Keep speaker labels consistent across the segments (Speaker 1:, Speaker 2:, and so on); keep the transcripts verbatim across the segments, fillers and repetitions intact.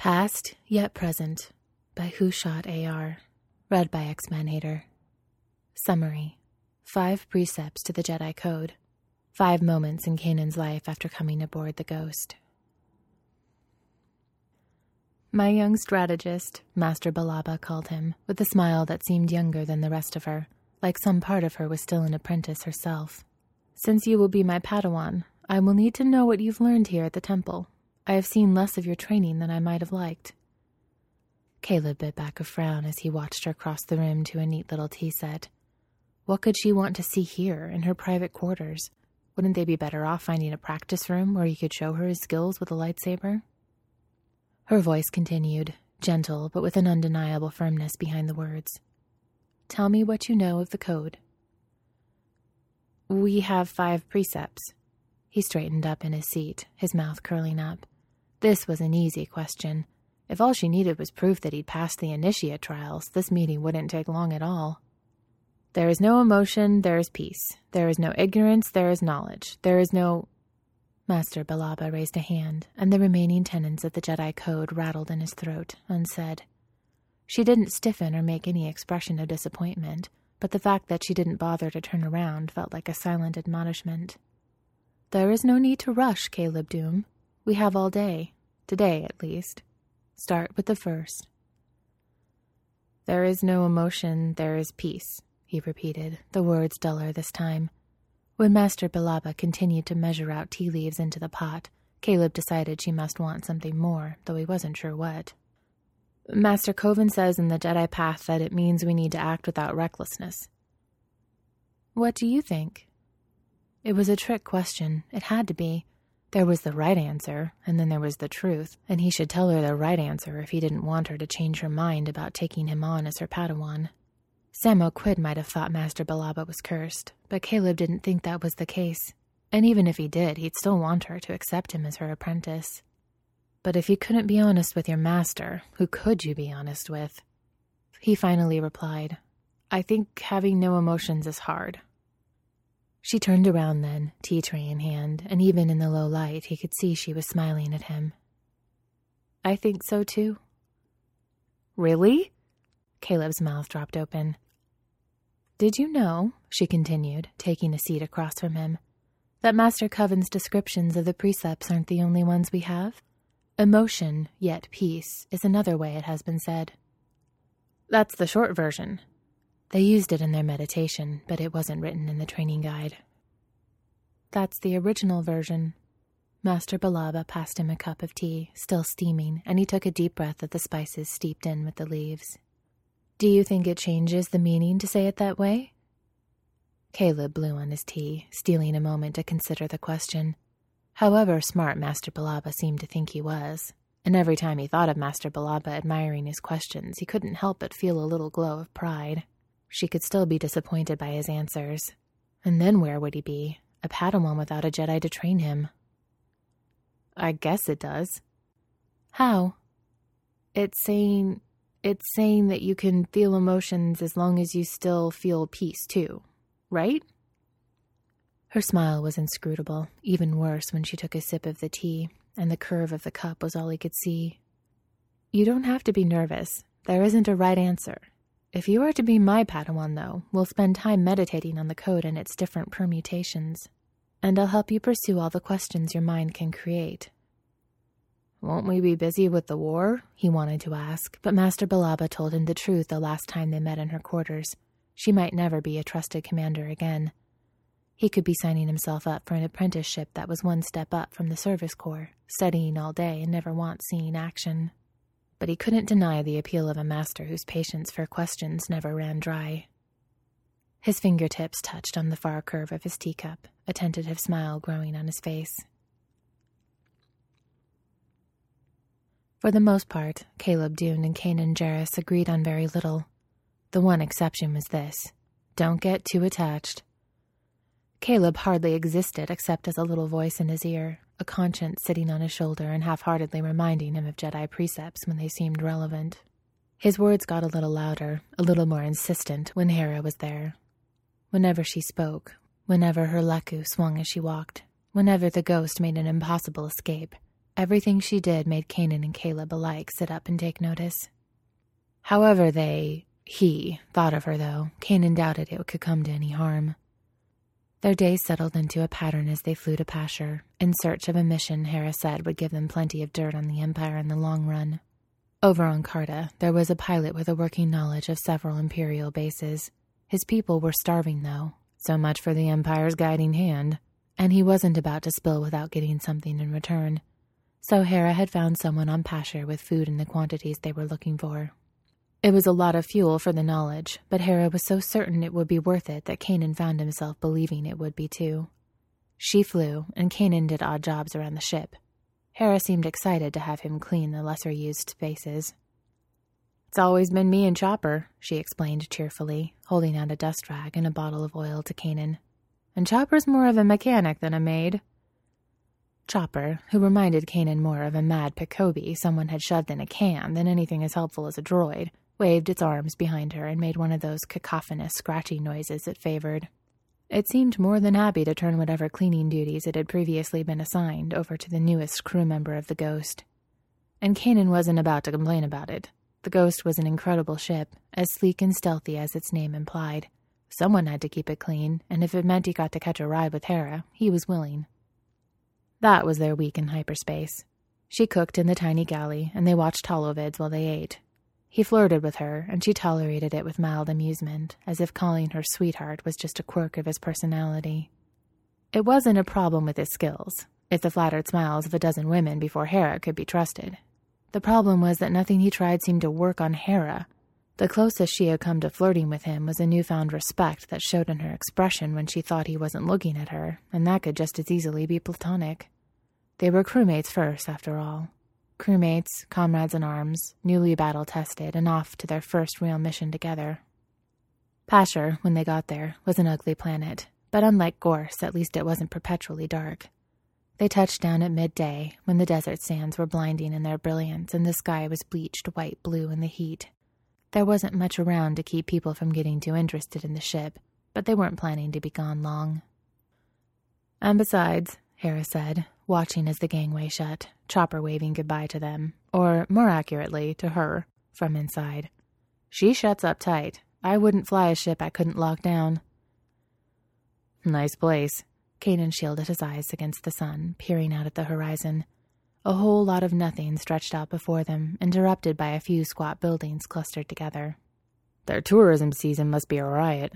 Speaker 1: Past, Yet Present, by Who Shot A R, read by X-Men Hater. Summary. Five precepts to the Jedi Code. Five moments in Kanan's life after coming aboard the Ghost. My young strategist, Master Balaba called him, with a smile that seemed younger than the rest of her, like some part of her was still an apprentice herself. Since you will be my Padawan, I will need to know what you've learned here at the temple. I have seen less of your training than I might have liked. Caleb bit back a frown as he watched her cross the room to a neat little tea set. What could she want to see here, in her private quarters? Wouldn't they be better off finding a practice room where he could show her his skills with a lightsaber? Her voice continued, gentle but with an undeniable firmness behind the words. Tell me what you know of the code. We have five precepts. He straightened up in his seat, his mouth curling up. This was an easy question. If all she needed was proof that he'd passed the initiate trials, this meeting wouldn't take long at all. There is no emotion, there is peace. There is no ignorance, there is knowledge. There is no... Master Balaba raised a hand, and the remaining tenets of the Jedi Code rattled in his throat, unsaid. She didn't stiffen or make any expression of disappointment, but the fact that she didn't bother to turn around felt like a silent admonishment. There is no need to rush, Caleb Doom. We have all day. Today, at least. Start with the first. There is no emotion, there is peace, he repeated, the words duller this time. When Master Balaba continued to measure out tea leaves into the pot, Caleb decided she must want something more, though he wasn't sure what. Master Coven says in the Jedi Path that it means we need to act without recklessness. What do you think? It was a trick question. It had to be. There was the right answer, and then there was the truth, and he should tell her the right answer if he didn't want her to change her mind about taking him on as her Padawan. Samo Quid might have thought Master Balaba was cursed, but Caleb didn't think that was the case. And even if he did, he'd still want her to accept him as her apprentice. But if you couldn't be honest with your master, who could you be honest with? He finally replied, I think having no emotions is hard. She turned around then, tea tray in hand, and even in the low light he could see she was smiling at him. I think so too. Really? Caleb's mouth dropped open. Did you know, she continued, taking a seat across from him, that Master Coven's descriptions of the precepts aren't the only ones we have? Emotion, yet peace, is another way it has been said. That's the short version. They used it in their meditation, but it wasn't written in the training guide. That's the original version. Master Balaba passed him a cup of tea, still steaming, and he took a deep breath of the spices steeped in with the leaves. Do you think it changes the meaning to say it that way? Caleb blew on his tea, stealing a moment to consider the question. However smart Master Balaba seemed to think he was, and every time he thought of Master Balaba admiring his questions, he couldn't help but feel a little glow of pride. She could still be disappointed by his answers. And then where would he be? A Padawan without a Jedi to train him. I guess it does. How? It's saying... It's saying that you can feel emotions as long as you still feel peace, too, right? Her smile was inscrutable, even worse when she took a sip of the tea, and the curve of the cup was all he could see. You don't have to be nervous. There isn't a right answer. If you are to be my Padawan, though, we'll spend time meditating on the code and its different permutations, and I'll help you pursue all the questions your mind can create. Won't we be busy with the war? He wanted to ask, but Master Balaba told him the truth the last time they met in her quarters. She might never be a trusted commander again. He could be signing himself up for an apprenticeship that was one step up from the service corps, studying all day and never once seeing action. But he couldn't deny the appeal of a master whose patience for questions never ran dry. His fingertips touched on the far curve of his teacup, a tentative smile growing on his face. For the most part, Caleb Dune and Kanan Jarrus agreed on very little. The one exception was this: don't get too attached. Caleb hardly existed except as a little voice in his ear, a conscience sitting on his shoulder and half-heartedly reminding him of Jedi precepts when they seemed relevant. His words got a little louder, a little more insistent when Hera was there. Whenever she spoke, whenever her lekku swung as she walked, whenever the ghost made an impossible escape, Everything she did made Kanan and Caleb alike sit up and take notice. However they, he, thought of her, though, Kanan doubted it could come to any harm. Their days settled into a pattern as they flew to Pashur, in search of a mission Hera said would give them plenty of dirt on the Empire in the long run. Over on Carta, there was a pilot with a working knowledge of several Imperial bases. His people were starving, though. So much for the Empire's guiding hand. And he wasn't about to spill without getting something in return. So Hera had found someone on Pashur with food in the quantities they were looking for. It was a lot of fuel for the knowledge, but Hera was so certain it would be worth it that Kanan found himself believing it would be too. She flew, and Kanan did odd jobs around the ship. Hera seemed excited to have him clean the lesser-used spaces. "It's always been me and Chopper," she explained cheerfully, holding out a dust rag and a bottle of oil to Kanan. "And Chopper's more of a mechanic than a maid." Chopper, who reminded Kanan more of a mad Pekobi someone had shoved in a can than anything as helpful as a droid, waved its arms behind her and made one of those cacophonous scratching noises it favored. It seemed more than happy to turn whatever cleaning duties it had previously been assigned over to the newest crew member of the Ghost. And Kanan wasn't about to complain about it. The Ghost was an incredible ship, as sleek and stealthy as its name implied. Someone had to keep it clean, and if it meant he got to catch a ride with Hera, he was willing. That was their week in hyperspace. She cooked in the tiny galley, and they watched holovids while they ate. He flirted with her, and she tolerated it with mild amusement, as if calling her sweetheart was just a quirk of his personality. It wasn't a problem with his skills. It's the flattered smiles of a dozen women before Hera could be trusted. The problem was that nothing he tried seemed to work on Hera. The closest she had come to flirting with him was a newfound respect that showed in her expression when she thought he wasn't looking at her, and that could just as easily be platonic. They were crewmates first, after all. Crewmates, comrades in arms, newly battle-tested, and off to their first real mission together. Pashur, when they got there, was an ugly planet, but unlike Gorse, at least it wasn't perpetually dark. They touched down at midday, when the desert sands were blinding in their brilliance and the sky was bleached white-blue in the heat. There wasn't much around to keep people from getting too interested in the ship, but they weren't planning to be gone long. "And besides," Hera said, watching as the gangway shut, Chopper waving goodbye to them, or, more accurately, to her, from inside. "She shuts up tight. I wouldn't fly a ship I couldn't lock down." "Nice place." Kanan shielded his eyes against the sun, peering out at the horizon. A whole lot of nothing stretched out before them, interrupted by a few squat buildings clustered together. "Their tourism season must be a riot."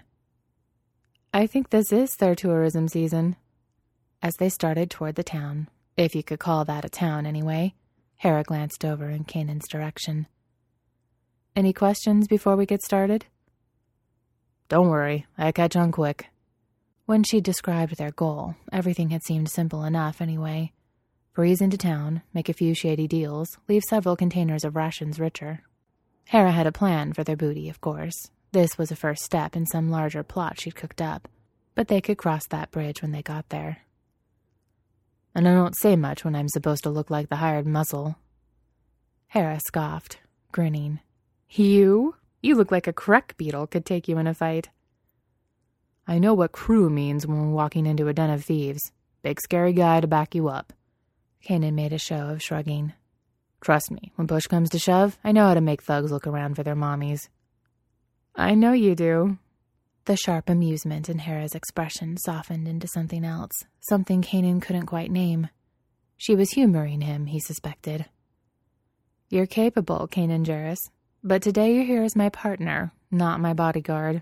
Speaker 1: "I think this is their tourism season." As they started toward the town, if you could call that a town anyway, Hera glanced over in Kanan's direction. "Any questions before we get started?" "Don't worry, I catch on quick." When she described their goal, everything had seemed simple enough anyway. Breeze into town, make a few shady deals, leave several containers of rations richer. Hera had a plan for their booty, of course. This was a first step in some larger plot she'd cooked up, but they could cross that bridge when they got there. "And I don't say much when I'm supposed to look like the hired muscle." Hera scoffed, grinning. "You? You look like a Krek beetle could take you in a fight." "I know what crew means when we're walking into a den of thieves. Big scary guy to back you up." Kanan made a show of shrugging. "Trust me, when push comes to shove, I know how to make thugs look around for their mommies." "I know you do." The sharp amusement in Hera's expression softened into something else, something Kanan couldn't quite name. She was humoring him, he suspected. "You're capable, Kanan Jarrus, but today you're here as my partner, not my bodyguard."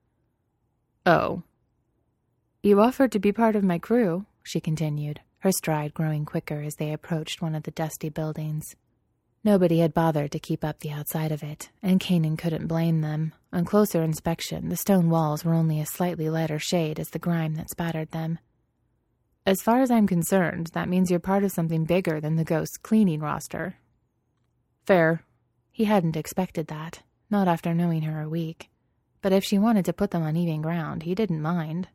Speaker 1: "Oh." "You offered to be part of my crew," she continued, her stride growing quicker as they approached one of the dusty buildings. Nobody had bothered to keep up the outside of it, and Kanan couldn't blame them. On closer inspection, the stone walls were only a slightly lighter shade as the grime that spattered them. "As far as I'm concerned, that means you're part of something bigger than the Ghost's cleaning roster." "Fair." He hadn't expected that, not after knowing her a week. But if she wanted to put them on even ground, he didn't mind.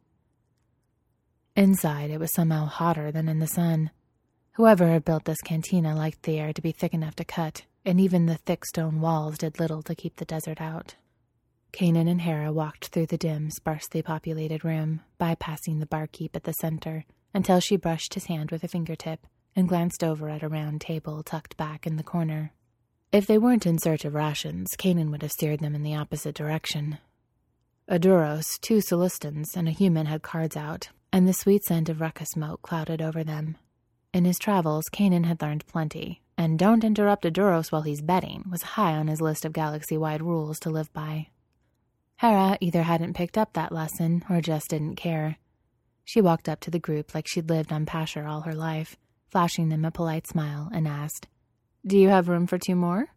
Speaker 1: Inside, it was somehow hotter than in the sun. Whoever had built this cantina liked the air to be thick enough to cut, and even the thick stone walls did little to keep the desert out. Kanan and Hera walked through the dim, sparsely populated room, bypassing the barkeep at the center, until she brushed his hand with a fingertip and glanced over at a round table tucked back in the corner. If they weren't in search of rations, Kanan would have steered them in the opposite direction. A Duros, two Solistans, and a human had cards out, and the sweet scent of Rekka smoke clouded over them. In his travels, Kanan had learned plenty, and don't interrupt a Duros while he's betting was high on his list of galaxy-wide rules to live by. Hera either hadn't picked up that lesson or just didn't care. She walked up to the group like she'd lived on Pashur all her life, flashing them a polite smile, and asked, "Do you have room for two more?"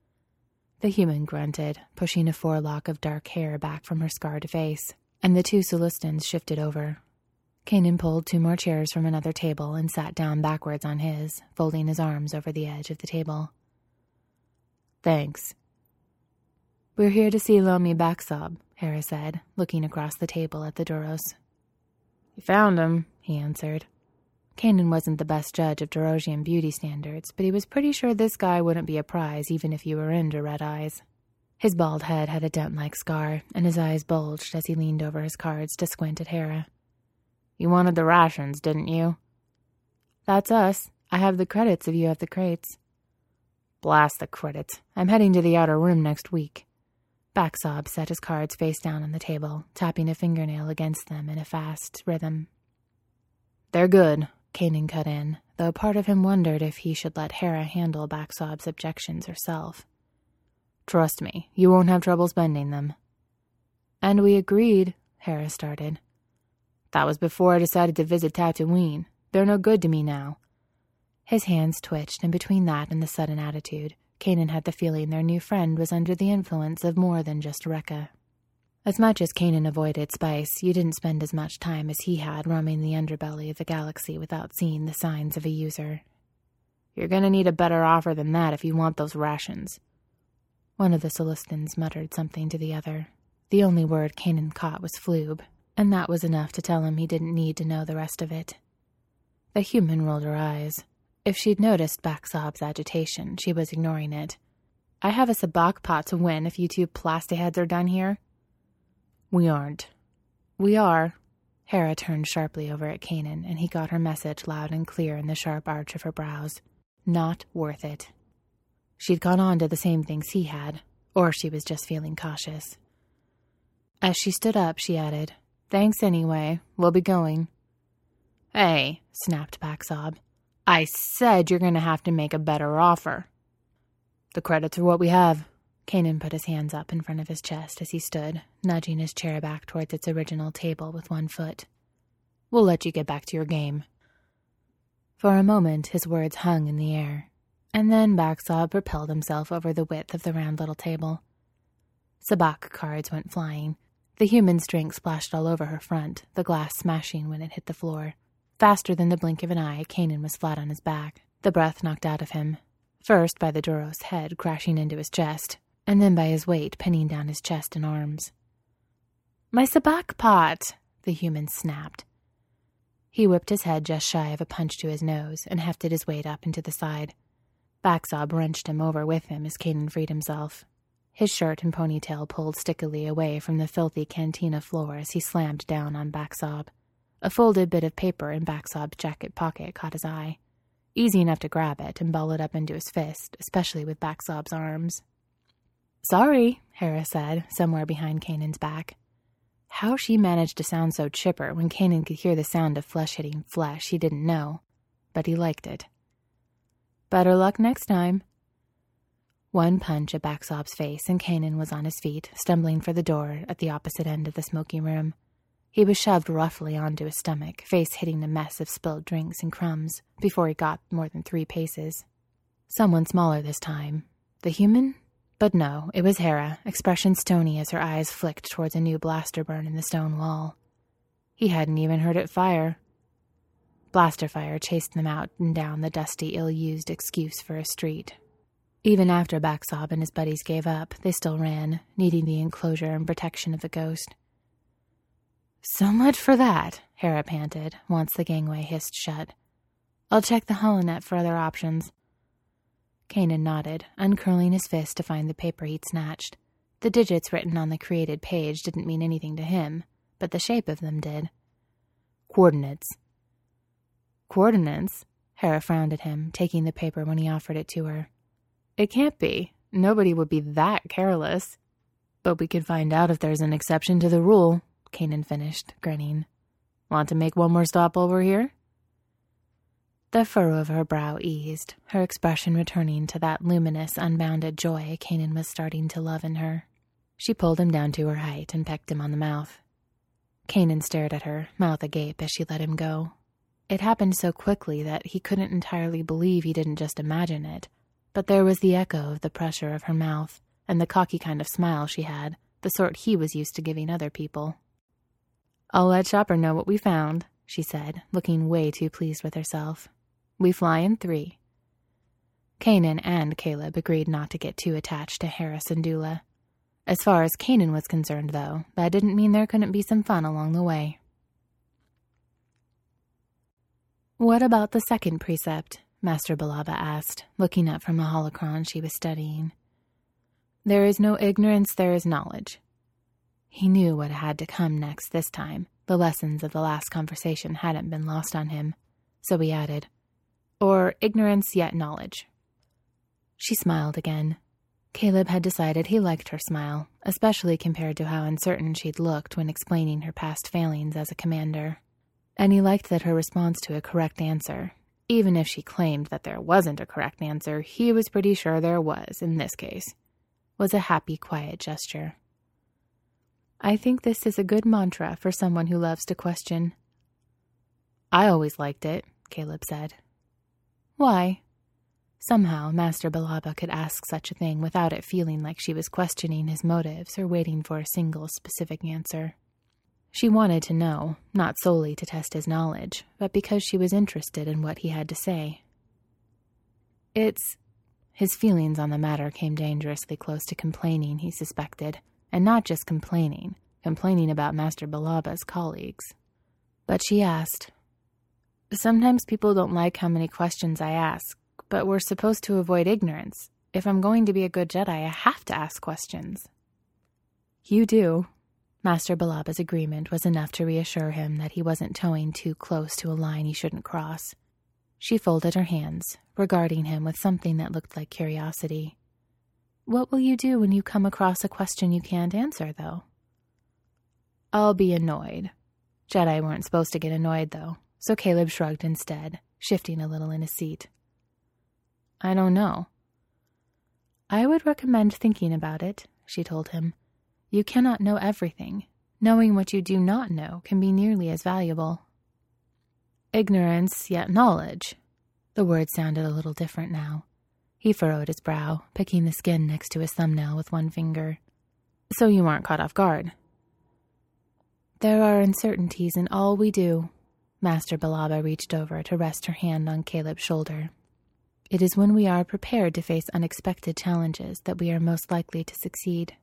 Speaker 1: The human grunted, pushing a forelock of dark hair back from her scarred face, and the two Solistans shifted over. Kanan pulled two more chairs from another table and sat down backwards on his, folding his arms over the edge of the table. "Thanks." "We're here to see Lomi Baksob," Hera said, looking across the table at the Duros. "You found him," he answered. Kanan wasn't the best judge of Durosian beauty standards, but he was pretty sure this guy wouldn't be a prize even if you were into red eyes. His bald head had a dent-like scar, and his eyes bulged as he leaned over his cards to squint at Hera. "You wanted the rations, didn't you?" "That's us. I have the credits if you have the crates." "Blast the credits. I'm heading to the outer rim next week." Baksob set his cards face down on the table, tapping a fingernail against them in a fast rhythm. "They're good," Kanan cut in, though part of him wondered if he should let Hera handle Baksob's objections herself. "Trust me, you won't have trouble spending them." "And we agreed," Hera started. "That was before I decided to visit Tatooine. They're no good to me now." His hands twitched, and between that and the sudden attitude, Kanan had the feeling their new friend was under the influence of more than just Rekka. As much as Kanan avoided spice, you didn't spend as much time as he had roaming the underbelly of the galaxy without seeing the signs of a user. "You're gonna need a better offer than that if you want those rations." One of the Solistans muttered something to the other. The only word Kanan caught was floob, and that was enough to tell him he didn't need to know the rest of it. The human rolled her eyes. If she'd noticed Baksob's agitation, she was ignoring it. "I have a sabak pot to win if you two plastiheads are done here." "We aren't." "We are." Hera turned sharply over at Kanan, and he got her message loud and clear in the sharp arch of her brows. Not worth it. She'd gone on to the same things he had, or she was just feeling cautious. As she stood up, she added, "Thanks anyway. We'll be going." "Hey," snapped Baksob. "I said you're going to have to make a better offer." "The credits are what we have." Kanan put his hands up in front of his chest as he stood, nudging his chair back towards its original table with one foot. "We'll let you get back to your game." For a moment, his words hung in the air, and then Baksob propelled himself over the width of the round little table. Sabak cards went flying. The human's drink splashed all over her front, the glass smashing when it hit the floor. Faster than the blink of an eye, Kanan was flat on his back, the breath knocked out of him, first by the Duros' head crashing into his chest, and then by his weight pinning down his chest and arms. "My sabak pot!" the human snapped. He whipped his head just shy of a punch to his nose and hefted his weight up into the side. Baksob wrenched him over with him as Kanan freed himself. His shirt and ponytail pulled stickily away from the filthy cantina floor as he slammed down on Baksob. A folded bit of paper in Baksob's jacket pocket caught his eye. Easy enough to grab it and ball it up into his fist, especially with Baksob's arms. "Sorry," Hera said, somewhere behind Kanan's back. How she managed to sound so chipper when Kanan could hear the sound of flesh hitting flesh he didn't know, but he liked it. "Better luck next time." One punch at Baksob's face and Kanan was on his feet, stumbling for the door at the opposite end of the smoky room. He was shoved roughly onto his stomach, face hitting a mess of spilled drinks and crumbs, before he got more than three paces. Someone smaller this time. The human? But no, it was Hera, expression stony as her eyes flicked towards a new blaster burn in the stone wall. He hadn't even heard it fire. Blaster fire chased them out and down the dusty, ill-used excuse for a street. Even after Baksob and his buddies gave up, they still ran, needing the enclosure and protection of the ghost. "So much for that," Hera panted, once the gangway hissed shut. "I'll check the holonet for other options." Kanan nodded, uncurling his fist to find the paper he'd snatched. The digits written on the created page didn't mean anything to him, but the shape of them did. "Coordinates." "Coordinates?" Hera frowned at him, taking the paper when he offered it to her. It can't be. Nobody would be that careless. But we could find out if there's an exception to the rule, Kanan finished, grinning. Want to make one more stop over here? The furrow of her brow eased, her expression returning to that luminous, unbounded joy Kanan was starting to love in her. She pulled him down to her height and pecked him on the mouth. Kanan stared at her, mouth agape, as she let him go. It happened so quickly that he couldn't entirely believe he didn't just imagine it, but there was the echo of the pressure of her mouth, and the cocky kind of smile she had, the sort he was used to giving other people. I'll let Chopper know what we found, she said, looking way too pleased with herself. We fly in three. Kanan and Caleb agreed not to get too attached to Hera Syndulla. As far as Kanan was concerned, though, that didn't mean there couldn't be some fun along the way. What about the second precept? Master Balaba asked, looking up from a holocron she was studying. There is no ignorance, there is knowledge. He knew what had to come next this time. The lessons of the last conversation hadn't been lost on him, so he added, or ignorance yet knowledge. She smiled again. Caleb had decided he liked her smile, especially compared to how uncertain she'd looked when explaining her past failings as a commander. And he liked that her response to a correct answer, even if she claimed that there wasn't a correct answer, he was pretty sure there was, in this case, was a happy, quiet gesture. I think this is a good mantra for someone who loves to question. I always liked it, Caleb said. Why? Somehow, Master Balaba could ask such a thing without it feeling like she was questioning his motives or waiting for a single specific answer. She wanted to know, not solely to test his knowledge, but because she was interested in what he had to say. It's... His feelings on the matter came dangerously close to complaining, he suspected, and not just complaining, complaining about Master Balaba's colleagues. But she asked, Sometimes people don't like how many questions I ask, but we're supposed to avoid ignorance. If I'm going to be a good Jedi, I have to ask questions. You do. Master Balaba's agreement was enough to reassure him that he wasn't towing too close to a line he shouldn't cross. She folded her hands, regarding him with something that looked like curiosity. What will you do when you come across a question you can't answer, though? I'll be annoyed. Jedi weren't supposed to get annoyed, though, so Caleb shrugged instead, shifting a little in his seat. I don't know. I would recommend thinking about it, she told him. You cannot know everything. Knowing what you do not know can be nearly as valuable. Ignorance, yet knowledge. The word sounded a little different now. He furrowed his brow, picking the skin next to his thumbnail with one finger. So you aren't caught off guard. There are uncertainties in all we do. Master Balaba reached over to rest her hand on Caleb's shoulder. It is when we are prepared to face unexpected challenges that we are most likely to succeed.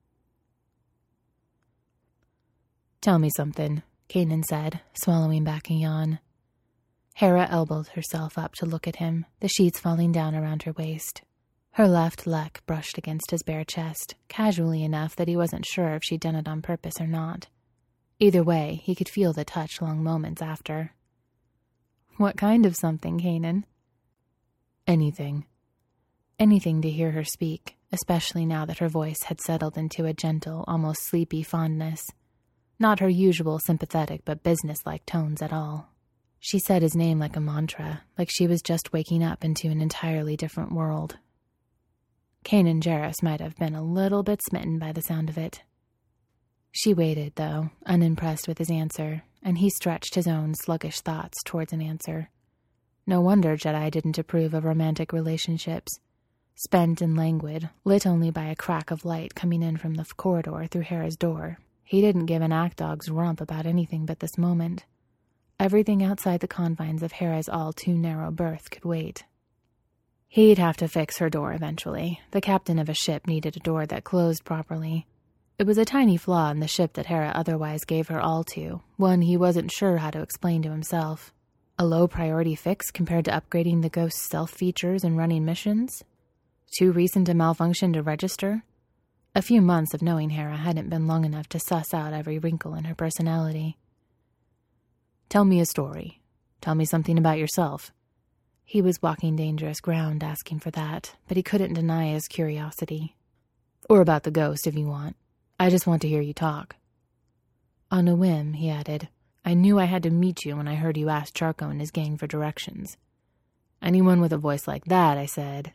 Speaker 1: Tell me something, Kanan said, swallowing back a yawn. Hera elbowed herself up to look at him, the sheets falling down around her waist. Her left leg brushed against his bare chest, casually enough that he wasn't sure if she'd done it on purpose or not. Either way, he could feel the touch long moments after. What kind of something, Kanan? Anything. Anything to hear her speak, especially now that her voice had settled into a gentle, almost sleepy fondness. Not her usual sympathetic but businesslike tones at all. She said his name like a mantra, like she was just waking up into an entirely different world. Kanan Jarrus might have been a little bit smitten by the sound of it. She waited, though, unimpressed with his answer, and he stretched his own sluggish thoughts towards an answer. No wonder Jedi didn't approve of romantic relationships. Spent and languid, lit only by a crack of light coming in from the corridor through Hera's door, he didn't give an act-dog's rump about anything but this moment. Everything outside the confines of Hera's all-too-narrow berth could wait. He'd have to fix her door eventually. The captain of a ship needed a door that closed properly. It was a tiny flaw in the ship that Hera otherwise gave her all to, one he wasn't sure how to explain to himself. A low-priority fix compared to upgrading the Ghost's stealth features and running missions? Too recent a malfunction to register? A few months of knowing Hera hadn't been long enough to suss out every wrinkle in her personality. Tell me a story. Tell me something about yourself. He was walking dangerous ground asking for that, but he couldn't deny his curiosity. Or about the ghost, if you want. I just want to hear you talk. On a whim, he added, I knew I had to meet you when I heard you ask Charco and his gang for directions. Anyone with a voice like that, I said.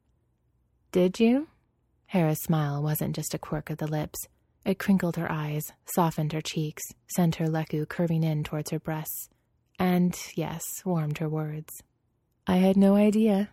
Speaker 1: Did you? Hera's smile wasn't just a quirk of the lips. It crinkled her eyes, softened her cheeks, sent her leku curving in towards her breasts, and, yes, warmed her words. I had no idea.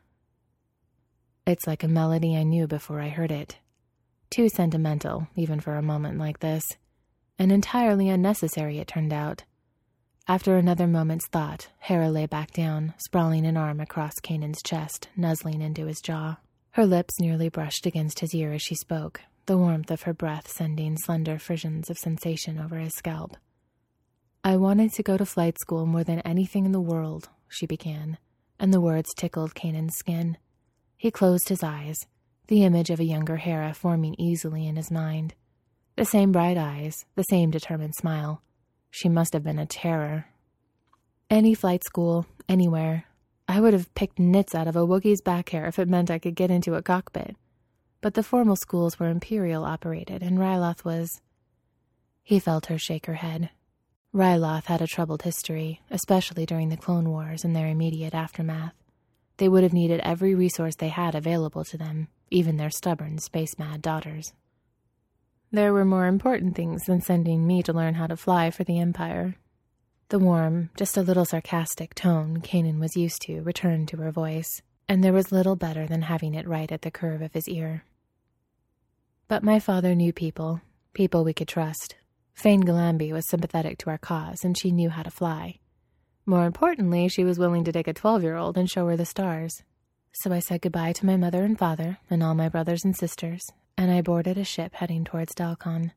Speaker 1: It's like a melody I knew before I heard it. Too sentimental, even for a moment like this. And entirely unnecessary, it turned out. After another moment's thought, Hera lay back down, sprawling an arm across Kanan's chest, nuzzling into his jaw. Her lips nearly brushed against his ear as she spoke, the warmth of her breath sending slender frissions of sensation over his scalp. I wanted to go to flight school more than anything in the world, she began, and the words tickled Kanan's skin. He closed his eyes, the image of a younger Hera forming easily in his mind. The same bright eyes, the same determined smile. She must have been a terror. Any flight school, anywhere. I would have picked nits out of a Wookiee's back hair if it meant I could get into a cockpit. But the formal schools were Imperial operated, and Ryloth was... He felt her shake her head. Ryloth had a troubled history, especially during the Clone Wars and their immediate aftermath. They would have needed every resource they had available to them, even their stubborn, space-mad daughters. There were more important things than sending me to learn how to fly for the Empire. The warm, just a little sarcastic tone Kanan was used to returned to her voice, and there was little better than having it right at the curve of his ear. But my father knew people, people we could trust. Fane Galambi was sympathetic to our cause, and she knew how to fly. More importantly, she was willing to take a twelve-year-old and show her the stars. So I said goodbye to my mother and father, and all my brothers and sisters, and I boarded a ship heading towards Dalcon.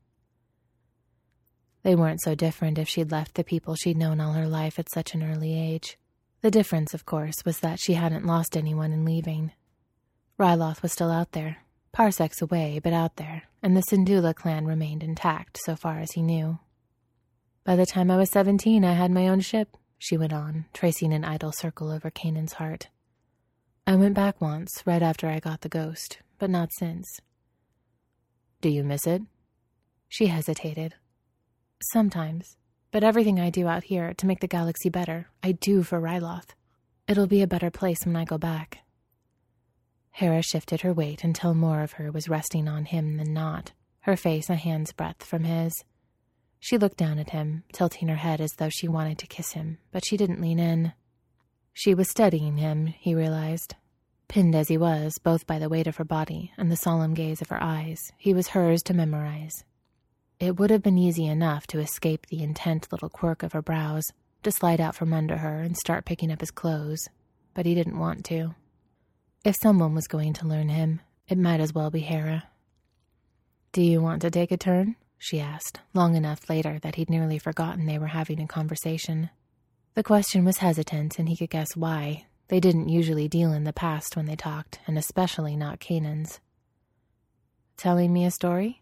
Speaker 1: They weren't so different if she'd left the people she'd known all her life at such an early age. The difference, of course, was that she hadn't lost anyone in leaving. Ryloth was still out there, parsecs away, but out there, and the Syndulla clan remained intact so far as he knew. By the time I was seventeen, I had my own ship, she went on, tracing an idle circle over Kanan's heart. I went back once, right after I got the ghost, but not since. Do you miss it? She hesitated. Sometimes, but everything I do out here to make the galaxy better, I do for Ryloth. It'll be a better place when I go back. Hera shifted her weight until more of her was resting on him than not, her face a hand's breadth from his. She looked down at him, tilting her head as though she wanted to kiss him, but she didn't lean in. She was studying him, he realized. Pinned as he was, both by the weight of her body and the solemn gaze of her eyes, he was hers to memorize. It would have been easy enough to escape the intent little quirk of her brows, to slide out from under her and start picking up his clothes, but he didn't want to. If someone was going to learn him, it might as well be Hera. Do you want to take a turn? She asked, long enough later that he'd nearly forgotten they were having a conversation. The question was hesitant, and he could guess why. They didn't usually deal in the past when they talked, and especially not Kanan's. Telling me a story?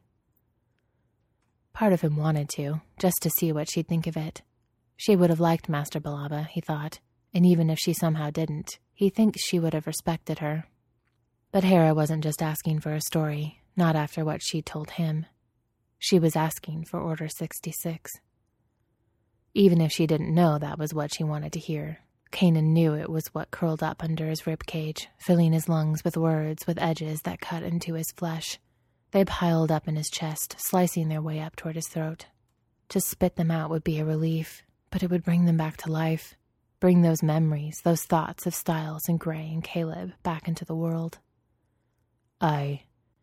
Speaker 1: Part of him wanted to, just to see what she'd think of it. She would have liked Master Balaba, he thought, and even if she somehow didn't, he thinks she would have respected her. But Hera wasn't just asking for a story, not after what she'd told him. She was asking for Order sixty-six. Even if she didn't know that was what she wanted to hear, Kanan knew it was what curled up under his ribcage, filling his lungs with words with edges that cut into his flesh. They piled up in his chest, slicing their way up toward his throat. To spit them out would be a relief, but it would bring them back to life, bring those memories, those thoughts of Styles and Gray and Caleb back into the world. I...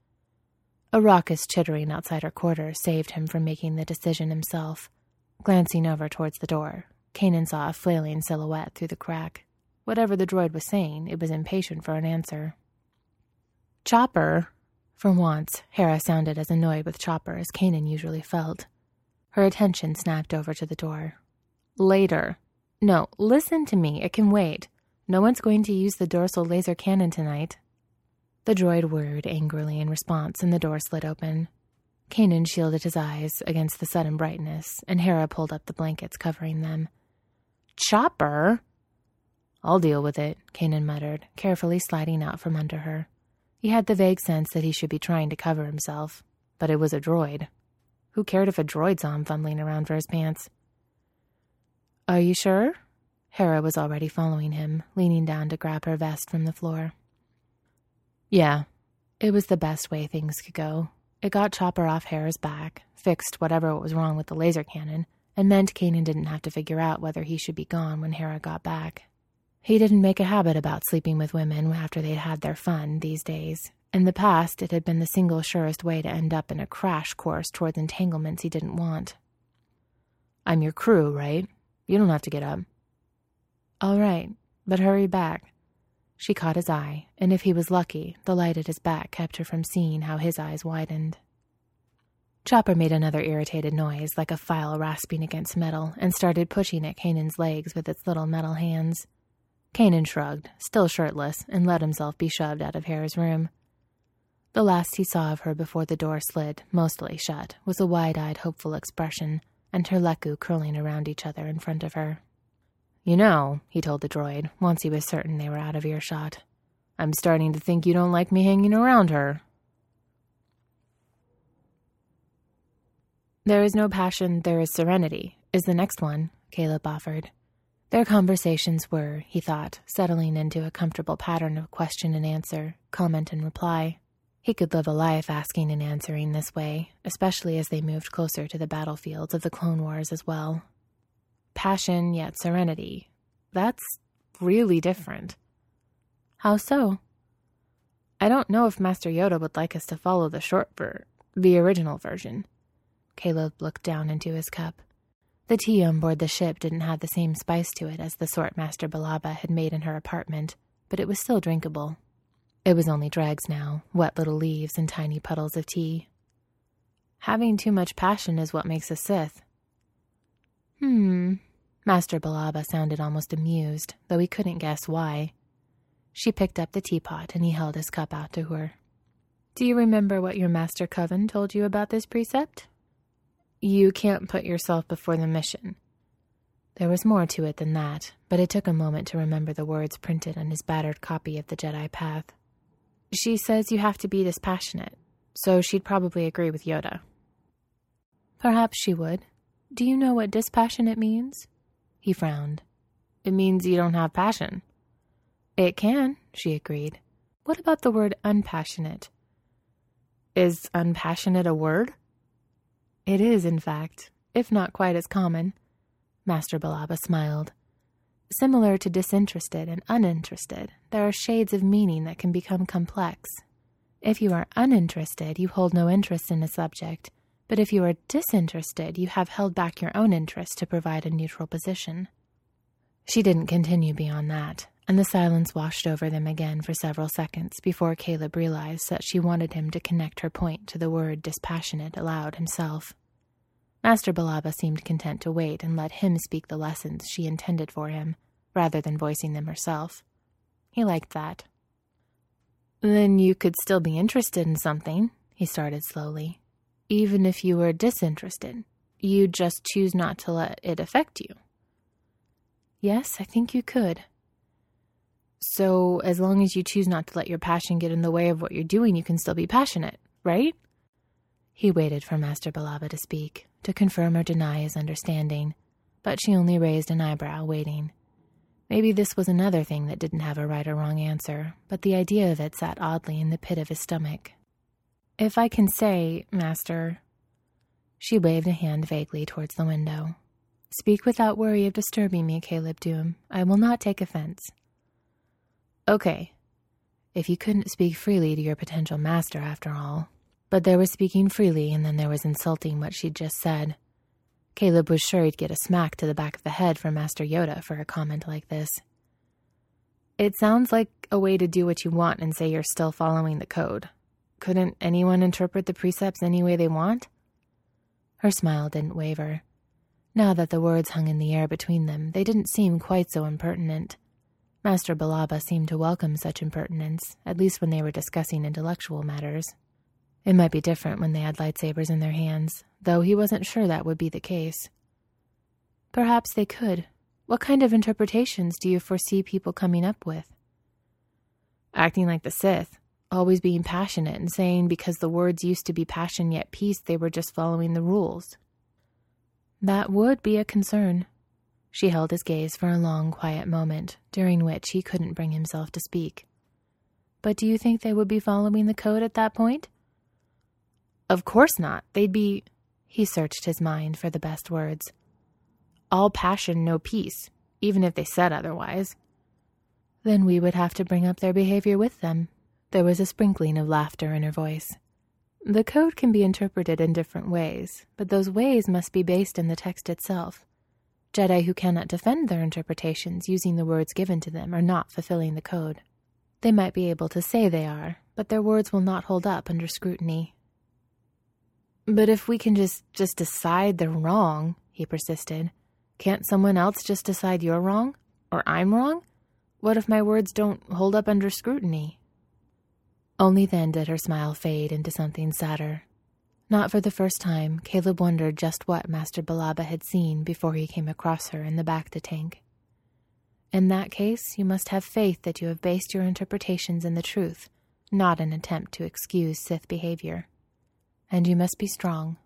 Speaker 1: A raucous chittering outside her quarters saved him from making the decision himself. Glancing over towards the door, Kanan saw a flailing silhouette through the crack. Whatever the droid was saying, it was impatient for an answer. Chopper! For once, Hera sounded as annoyed with Chopper as Kanan usually felt. Her attention snapped over to the door. Later. No, listen to me, it can wait. No one's going to use the dorsal laser cannon tonight. The droid whirred angrily in response, and the door slid open. Kanan shielded his eyes against the sudden brightness, and Hera pulled up the blankets covering them. Chopper? I'll deal with it, Kanan muttered, carefully sliding out from under her. He had the vague sense that he should be trying to cover himself, but it was a droid. Who cared if a droid saw him fumbling around for his pants? Are you sure? Hera was already following him, leaning down to grab her vest from the floor. Yeah, it was the best way things could go. It got Chopper off Hera's back, fixed whatever was wrong with the laser cannon, and meant Kanan didn't have to figure out whether he should be gone when Hera got back. He didn't make a habit about sleeping with women after they'd had their fun these days. In the past, it had been the single surest way to end up in a crash course towards entanglements he didn't want. I'm your crew, right? You don't have to get up. All right, but hurry back. She caught his eye, and if he was lucky, the light at his back kept her from seeing how his eyes widened. Chopper made another irritated noise, like a file rasping against metal, and started pushing at Kanan's legs with its little metal hands. Kanan shrugged, still shirtless, and let himself be shoved out of Hera's room. The last he saw of her before the door slid, mostly shut, was a wide-eyed, hopeful expression, and her Leku curling around each other in front of her. You know, he told the droid, once he was certain they were out of earshot, I'm starting to think you don't like me hanging around her. There is no passion, there is serenity, is the next one, Caleb offered. Their conversations were, he thought, settling into a comfortable pattern of question and answer, comment and reply. He could live a life asking and answering this way, especially as they moved closer to the battlefields of the Clone Wars as well. Passion, yet serenity. That's really different. How so? I don't know if Master Yoda would like us to follow the short ver- the original version. Caleb looked down into his cup. The tea on board the ship didn't have the same spice to it as the sort Master Balaba had made in her apartment, but it was still drinkable. It was only dregs now, wet little leaves and tiny puddles of tea. Having too much passion is what makes a Sith. Hmm. Master Balaba sounded almost amused, though he couldn't guess why. She picked up the teapot and he held his cup out to her. Do you remember what your Master Coven told you about this precept? You can't put yourself before the mission. There was more to it than that, but it took a moment to remember the words printed on his battered copy of the Jedi Path. She says you have to be dispassionate, so she'd probably agree with Yoda. Perhaps she would. Do you know what dispassionate means? He frowned. It means you don't have passion. It can, she agreed. What about the word unpassionate? Is unpassionate a word? It is, in fact, if not quite as common. Master Balaba smiled. Similar to disinterested and uninterested, there are shades of meaning that can become complex. If you are uninterested, you hold no interest in a subject, but if you are disinterested, you have held back your own interest to provide a neutral position. She didn't continue beyond that, and the silence washed over them again for several seconds before Caleb realized that she wanted him to connect her point to the word dispassionate aloud himself. Master Balaba seemed content to wait and let him speak the lessons she intended for him, rather than voicing them herself. He liked that. Then you could still be interested in something, he started slowly. Even if you were disinterested, you'd just choose not to let it affect you. Yes, I think you could. So, as long as you choose not to let your passion get in the way of what you're doing, you can still be passionate, right? He waited for Master Balaba to speak, to confirm or deny his understanding, but she only raised an eyebrow, waiting. Maybe this was another thing that didn't have a right or wrong answer, but the idea of it sat oddly in the pit of his stomach. If I can say, Master... She waved a hand vaguely towards the window. Speak without worry of disturbing me, Caleb Doom. I will not take offense. Okay. If you couldn't speak freely to your potential master, after all. But there was speaking freely, and then there was insulting what she'd just said. Caleb was sure he'd get a smack to the back of the head from Master Yoda for a comment like this. It sounds like a way to do what you want and say you're still following the code. Couldn't anyone interpret the precepts any way they want? Her smile didn't waver. Now that the words hung in the air between them, they didn't seem quite so impertinent. Master Balaba seemed to welcome such impertinence, at least when they were discussing intellectual matters. It might be different when they had lightsabers in their hands, though he wasn't sure that would be the case. Perhaps they could, What kind of interpretations do you foresee people coming up with? Acting like the Sith, always being passionate and saying because the words used to be passion yet peace, they were just following the rules. That would be a concern. She held his gaze for a long, quiet moment, during which he couldn't bring himself to speak. But do you think they would be following the code at that point? Of course not. They'd be... He searched his mind for the best words. All passion, no peace, even if they said otherwise. Then we would have to bring up their behavior with them. There was a sprinkling of laughter in her voice. The code can be interpreted in different ways, but those ways must be based in the text itself. Jedi who cannot defend their interpretations using the words given to them are not fulfilling the code. They might be able to say they are, but their words will not hold up under scrutiny. But if we can just, just decide they're wrong, he persisted, can't someone else just decide you're wrong? Or I'm wrong? What if my words don't hold up under scrutiny? Only then did her smile fade into something sadder. Not for the first time, Caleb wondered just what Master Balaba had seen before he came across her in the Bacta tank. In that case, you must have faith that you have based your interpretations in the truth, not an attempt to excuse Sith behavior. And you must be strong.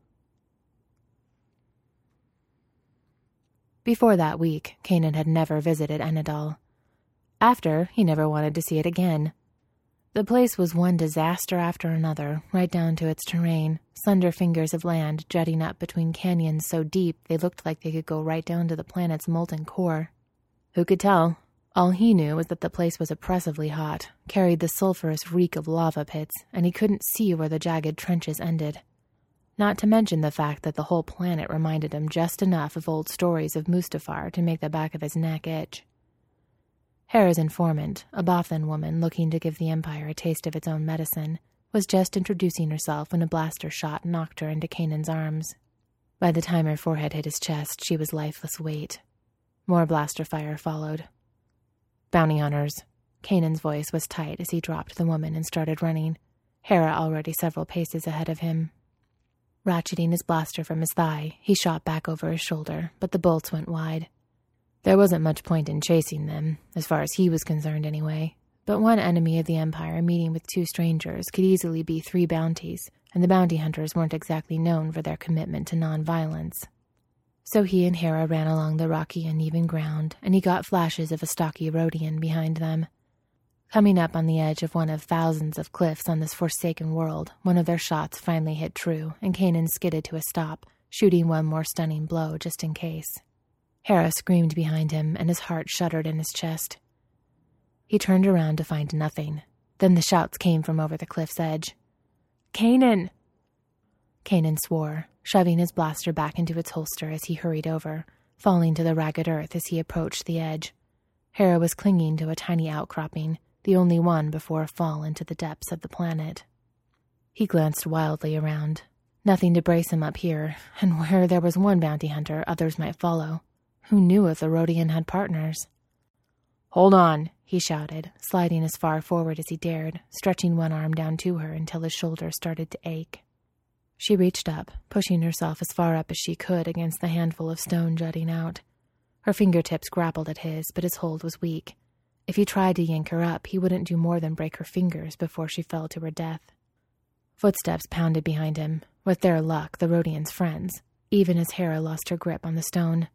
Speaker 1: Before that week, Kanan had never visited Enadal. After, he never wanted to see it again. The place was one disaster after another, right down to its terrain, slender fingers of land jutting up between canyons so deep they looked like they could go right down to the planet's molten core. Who could tell? All he knew was that the place was oppressively hot, carried the sulphurous reek of lava pits, and he couldn't see where the jagged trenches ended. Not to mention the fact that the whole planet reminded him just enough of old stories of Mustafar to make the back of his neck itch. Hera's informant, a Bothan woman looking to give the Empire a taste of its own medicine, was just introducing herself when a blaster shot knocked her into Kanan's arms. By the time her forehead hit his chest, she was lifeless weight. More blaster fire followed. Bounty hunters. Kanan's voice was tight as he dropped the woman and started running, Hera already several paces ahead of him. Ratcheting his blaster from his thigh, he shot back over his shoulder, but the bolts went wide. There wasn't much point in chasing them, as far as he was concerned anyway, but one enemy of the Empire meeting with two strangers could easily be three bounties, and the bounty hunters weren't exactly known for their commitment to non-violence. So he and Hera ran along the rocky, uneven ground, and he got flashes of a stocky Rodian behind them. Coming up on the edge of one of thousands of cliffs on this forsaken world, one of their shots finally hit true, and Kanan skidded to a stop, shooting one more stunning blow just in case. Hera screamed behind him, and his heart shuddered in his chest. He turned around to find nothing. Then the shouts came from over the cliff's edge. "Kanan!" Kanan swore, shoving his blaster back into its holster as he hurried over, falling to the ragged earth as he approached the edge. Hera was clinging to a tiny outcropping, the only one before a fall into the depths of the planet. He glanced wildly around. Nothing to brace him up here, and where there was one bounty hunter, others might follow. Who knew if the Rodian had partners? "Hold on," he shouted, sliding as far forward as he dared, stretching one arm down to her until his shoulder started to ache. She reached up, pushing herself as far up as she could against the handful of stone jutting out. Her fingertips grappled at his, but his hold was weak. If he tried to yank her up, he wouldn't do more than break her fingers before she fell to her death. Footsteps pounded behind him, with their luck, the Rodian's friends, even as Hera lost her grip on the stone.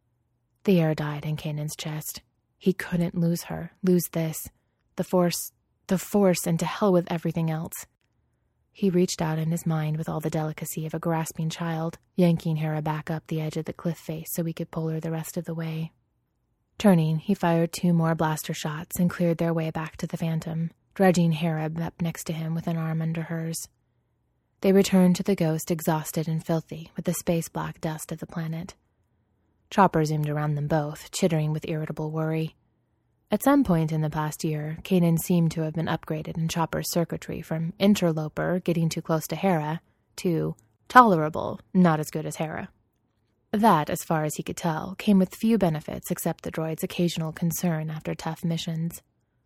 Speaker 1: The air died in Kanan's chest. He couldn't lose her, lose this. The Force, the Force, and to hell with everything else. He reached out in his mind with all the delicacy of a grasping child, yanking Hera back up the edge of the cliff face so he could pull her the rest of the way. Turning, he fired two more blaster shots and cleared their way back to the Phantom, dredging Hera up next to him with an arm under hers. They returned to the Ghost exhausted and filthy with the space-black dust of the planet. Chopper zoomed around them both, chittering with irritable worry. At some point in the past year, Kanan seemed to have been upgraded in Chopper's circuitry from interloper, getting too close to Hera, to tolerable, not as good as Hera. That, as far as he could tell, came with few benefits except the droid's occasional concern after tough missions.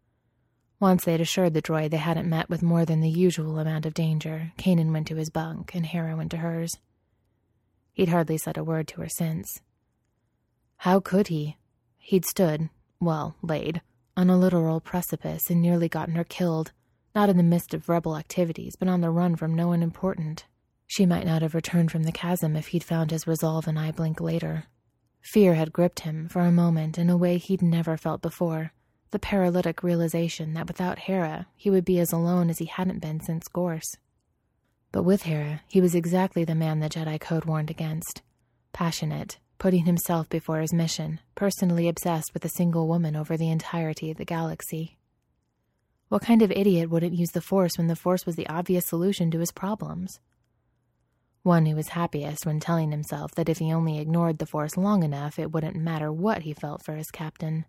Speaker 1: Once they'd assured the droid they hadn't met with more than the usual amount of danger, Kanan went to his bunk and Hera went to hers. He'd hardly said a word to her since. How could he? He'd stood, well, laid, on a literal precipice and nearly gotten her killed, not in the midst of rebel activities, but on the run from no one important. She might not have returned from the chasm if he'd found his resolve an eye blink later. Fear had gripped him for a moment in a way he'd never felt before, the paralytic realization that without Hera, he would be as alone as he hadn't been since Gorse. But with Hera, he was exactly the man the Jedi Code warned against. Passionate, putting himself before his mission, personally obsessed with a single woman over the entirety of the galaxy. What kind of idiot wouldn't use the Force when the Force was the obvious solution to his problems? One who was happiest when telling himself that if he only ignored the Force long enough, it wouldn't matter what he felt for his captain.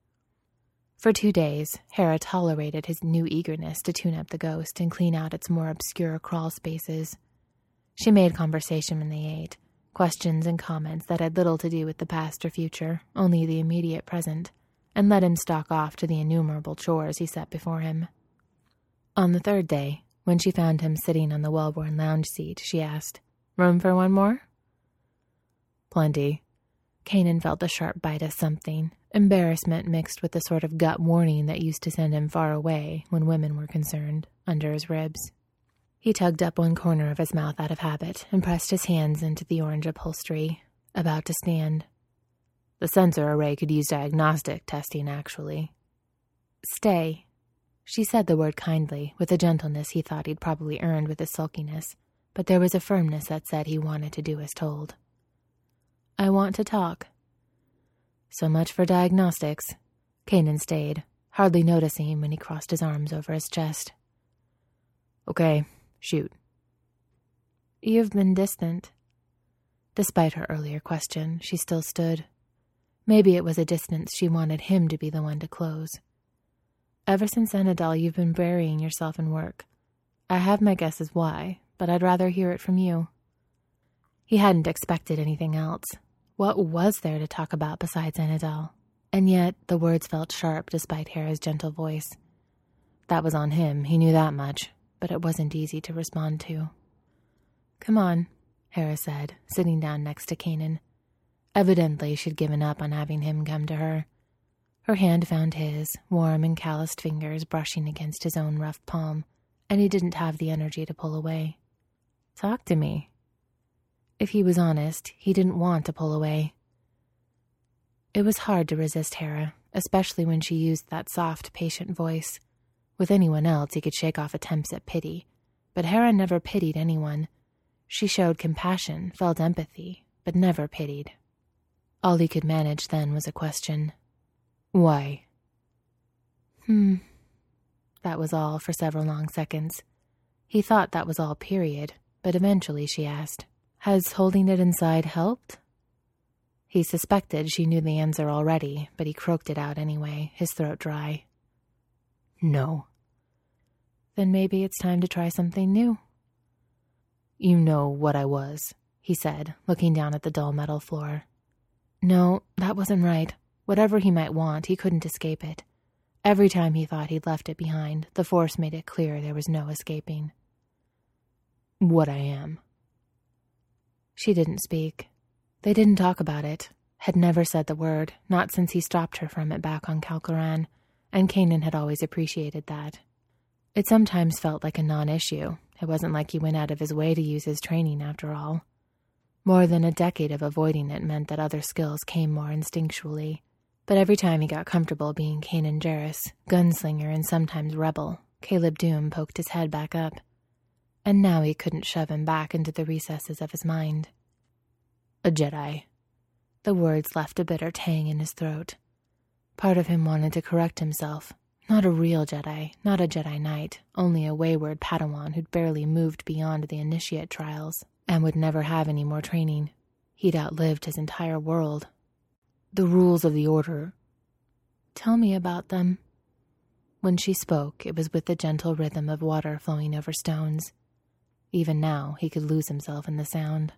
Speaker 1: For two days, Hera tolerated his new eagerness to tune up the Ghost and clean out its more obscure crawl spaces. She made conversation when they ate, questions and comments that had little to do with the past or future, only the immediate present, and let him stalk off to the innumerable chores he set before him. On the third day, when she found him sitting on the well-worn lounge seat, she asked, "Room for one more?" "Plenty." Kanan felt a sharp bite of something, embarrassment mixed with the sort of gut warning that used to send him far away when women were concerned, under his ribs. He tugged up one corner of his mouth out of habit and pressed his hands into the orange upholstery, about to stand. "The sensor array could use diagnostic testing, actually." "Stay." She said the word kindly, with a gentleness he thought he'd probably earned with his sulkiness, but there was a firmness that said he wanted to do as told. "I want to talk." "So much for diagnostics." Kanan stayed, hardly noticing him when he crossed his arms over his chest. "Okay, shoot." "You've been distant." Despite her earlier question, she still stood. Maybe it was a distance she wanted him to be the one to close. "Ever since Enadal, you've been burying yourself in work. I have my guesses why, but I'd rather hear it from you." He hadn't expected anything else. What was there to talk about besides Enadal? And yet, the words felt sharp despite Hera's gentle voice. That was on him, he knew that much, but it wasn't easy to respond to. "Come on," Hera said, sitting down next to Kanan. Evidently, she'd given up on having him come to her. Her hand found his, warm and calloused fingers brushing against his own rough palm, and he didn't have the energy to pull away. "Talk to me." If he was honest, he didn't want to pull away. It was hard to resist Hera, especially when she used that soft, patient voice. With anyone else, he could shake off attempts at pity, but Hera never pitied anyone. She showed compassion, felt empathy, but never pitied. All he could manage then was a question. "Why?" Hmm. That was all for several long seconds. He thought that was all, period, but eventually she asked, "Has holding it inside helped?" He suspected she knew the answer already, but he croaked it out anyway, his throat dry. "No." "Then maybe it's time to try something new." "You know what I was," he said, looking down at the dull metal floor. No, that wasn't right. Whatever he might want, he couldn't escape it. Every time he thought he'd left it behind, the Force made it clear there was no escaping. "What I am." She didn't speak. They didn't talk about it, had never said the word, not since he stopped her from it back on Calcaran, and Kanan had always appreciated that. It sometimes felt like a non-issue. It wasn't like he went out of his way to use his training, after all. More than a decade of avoiding it meant that other skills came more instinctually. But every time he got comfortable being Kanan Jarrus, gunslinger and sometimes rebel, Caleb Dume poked his head back up. And now he couldn't shove him back into the recesses of his mind. "A Jedi." The words left a bitter tang in his throat. Part of him wanted to correct himself. Not a real Jedi, not a Jedi Knight, only a wayward Padawan who'd barely moved beyond the initiate trials and would never have any more training. He'd outlived his entire world. "The rules of the Order." "Tell me about them." When she spoke, it was with the gentle rhythm of water flowing over stones. Even now, he could lose himself in the sound.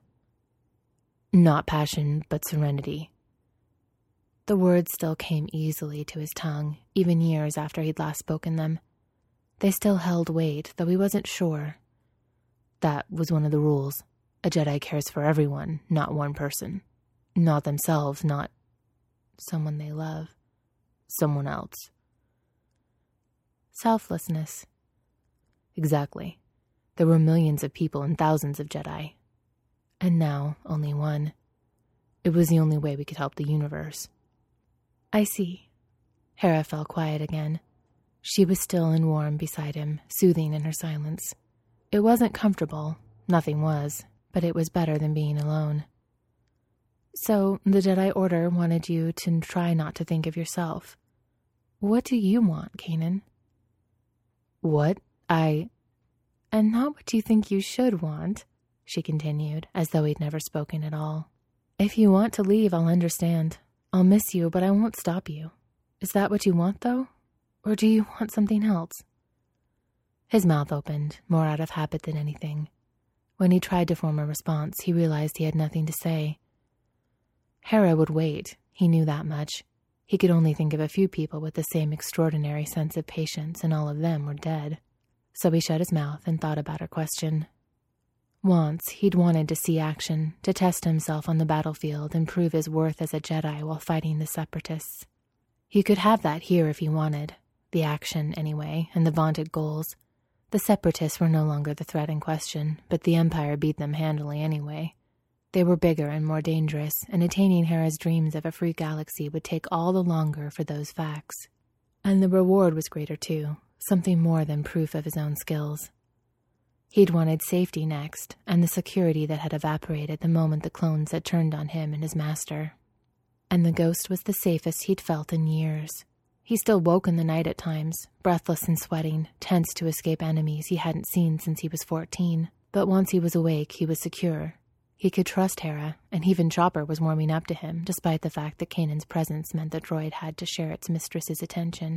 Speaker 1: "Not passion, but serenity." The words still came easily to his tongue, even years after he'd last spoken them. They still held weight, though he wasn't sure. "That was one of the rules. A Jedi cares for everyone, not one person. Not themselves, not..." someone they love.
Speaker 2: Someone else.
Speaker 1: Selflessness.
Speaker 2: Exactly. There were millions of people and thousands of Jedi.
Speaker 1: And now, only one.
Speaker 2: It was the only way we could help the universe.
Speaker 1: I see. Hera fell quiet again. She was still and warm beside him, soothing in her silence. It wasn't comfortable, nothing was, but it was better than being alone. So, the Jedi Order wanted you to try not to think of yourself. What do you want, Kanan?
Speaker 2: What? I...
Speaker 1: And not what you think you should want, she continued, as though he'd never spoken at all. If you want to leave, I'll understand. I'll miss you, but I won't stop you. Is that what you want, though? Or do you want something else? His mouth opened, more out of habit than anything. When he tried to form a response, he realized he had nothing to say. Hera would wait, he knew that much. He could only think of a few people with the same extraordinary sense of patience, and all of them were dead. So he shut his mouth and thought about her question. Once, he'd wanted to see action, to test himself on the battlefield and prove his worth as a Jedi while fighting the Separatists. He could have that here if he wanted. The action, anyway, and the vaunted goals. The Separatists were no longer the threat in question, but the Empire beat them handily anyway. They were bigger and more dangerous, and attaining Hera's dreams of a free galaxy would take all the longer for those facts. And the reward was greater too, something more than proof of his own skills. He'd wanted safety next, and the security that had evaporated the moment the clones had turned on him and his master. And the ghost was the safest he'd felt in years. He still woke in the night at times, breathless and sweating, tense to escape enemies he hadn't seen since he was fourteen. But once he was awake, he was secure. He could trust Hera, and even Chopper was warming up to him, despite the fact that Kanan's presence meant the droid had to share its mistress's attention.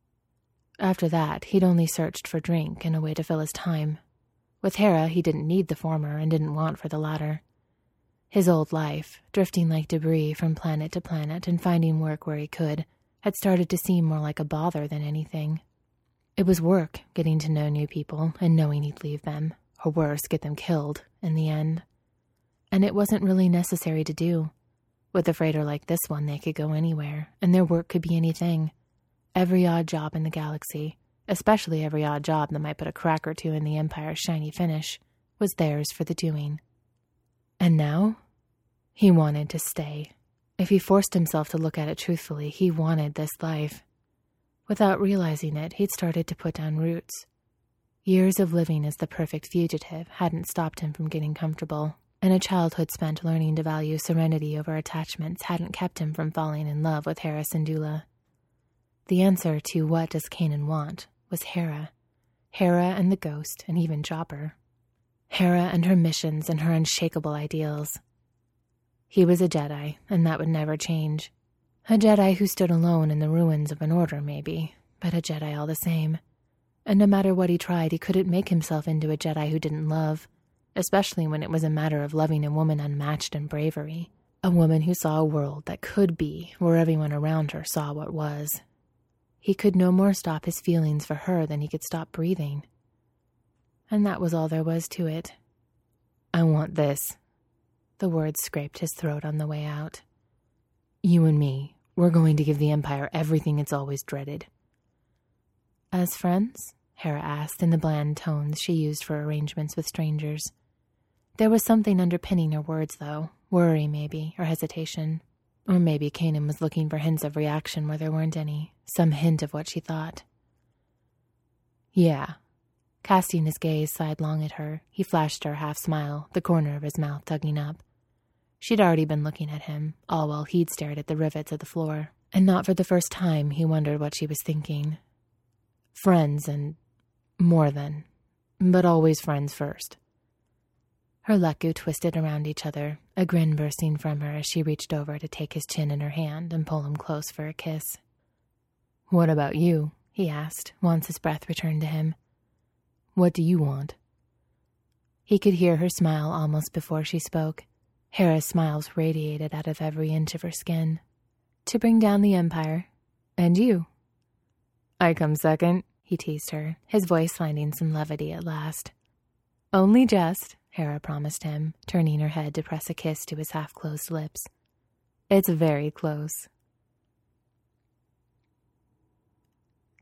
Speaker 1: After that, he'd only searched for drink and a way to fill his time. With Hera, he didn't need the former and didn't want for the latter. His old life, drifting like debris from planet to planet and finding work where he could, had started to seem more like a bother than anything. It was work, getting to know new people and knowing he'd leave them, or worse, get them killed, in the end. And it wasn't really necessary to do. With a freighter like this one, they could go anywhere, and their work could be anything. Every odd job in the galaxy, especially every odd job that might put a crack or two in the Empire's shiny finish, was theirs for the doing. And now? He wanted to stay. If he forced himself to look at it truthfully, he wanted this life. Without realizing it, he'd started to put down roots. Years of living as the perfect fugitive hadn't stopped him from getting comfortable, and a childhood spent learning to value serenity over attachments hadn't kept him from falling in love with Hera Syndulla. The answer to what does Kanan want was Hera. Hera and the ghost, and even Chopper. Hera and her missions and her unshakable ideals. He was a Jedi, and that would never change. A Jedi who stood alone in the ruins of an order, maybe, but a Jedi all the same. And no matter what he tried, he couldn't make himself into a Jedi who didn't love, especially when it was a matter of loving a woman unmatched in bravery. A woman who saw a world that could be where everyone around her saw what was. He could no more stop his feelings for her than he could stop breathing. And that was all there was to it.
Speaker 2: I want this.
Speaker 1: The words scraped his throat on the way out.
Speaker 2: You and me, we're going to give the Empire everything it's always dreaded.
Speaker 1: As friends? Hera asked in the bland tones she used for arrangements with strangers. There was something underpinning her words, though. Worry, maybe, or hesitation. Or maybe Kanan was looking for hints of reaction where there weren't any. Some hint of what she thought.
Speaker 2: Yeah.
Speaker 1: Casting his gaze sidelong at her, he flashed her a half-smile, the corner of his mouth tugging up. She'd already been looking at him, all while he'd stared at the rivets of the floor. And not for the first time, he wondered what she was thinking.
Speaker 2: Friends and more than, but always friends first.
Speaker 1: Her lekku twisted around each other, a grin bursting from her as she reached over to take his chin in her hand and pull him close for a kiss.
Speaker 2: What about you?
Speaker 1: He asked, once his breath returned to him.
Speaker 2: What do you want?
Speaker 1: He could hear her smile almost before she spoke. Hera's smiles radiated out of every inch of her skin. To bring down the Empire. And you.
Speaker 2: I come second,
Speaker 1: he teased her, his voice finding some levity at last. Only just, Hera promised him, turning her head to press a kiss to his half-closed lips. It's very close.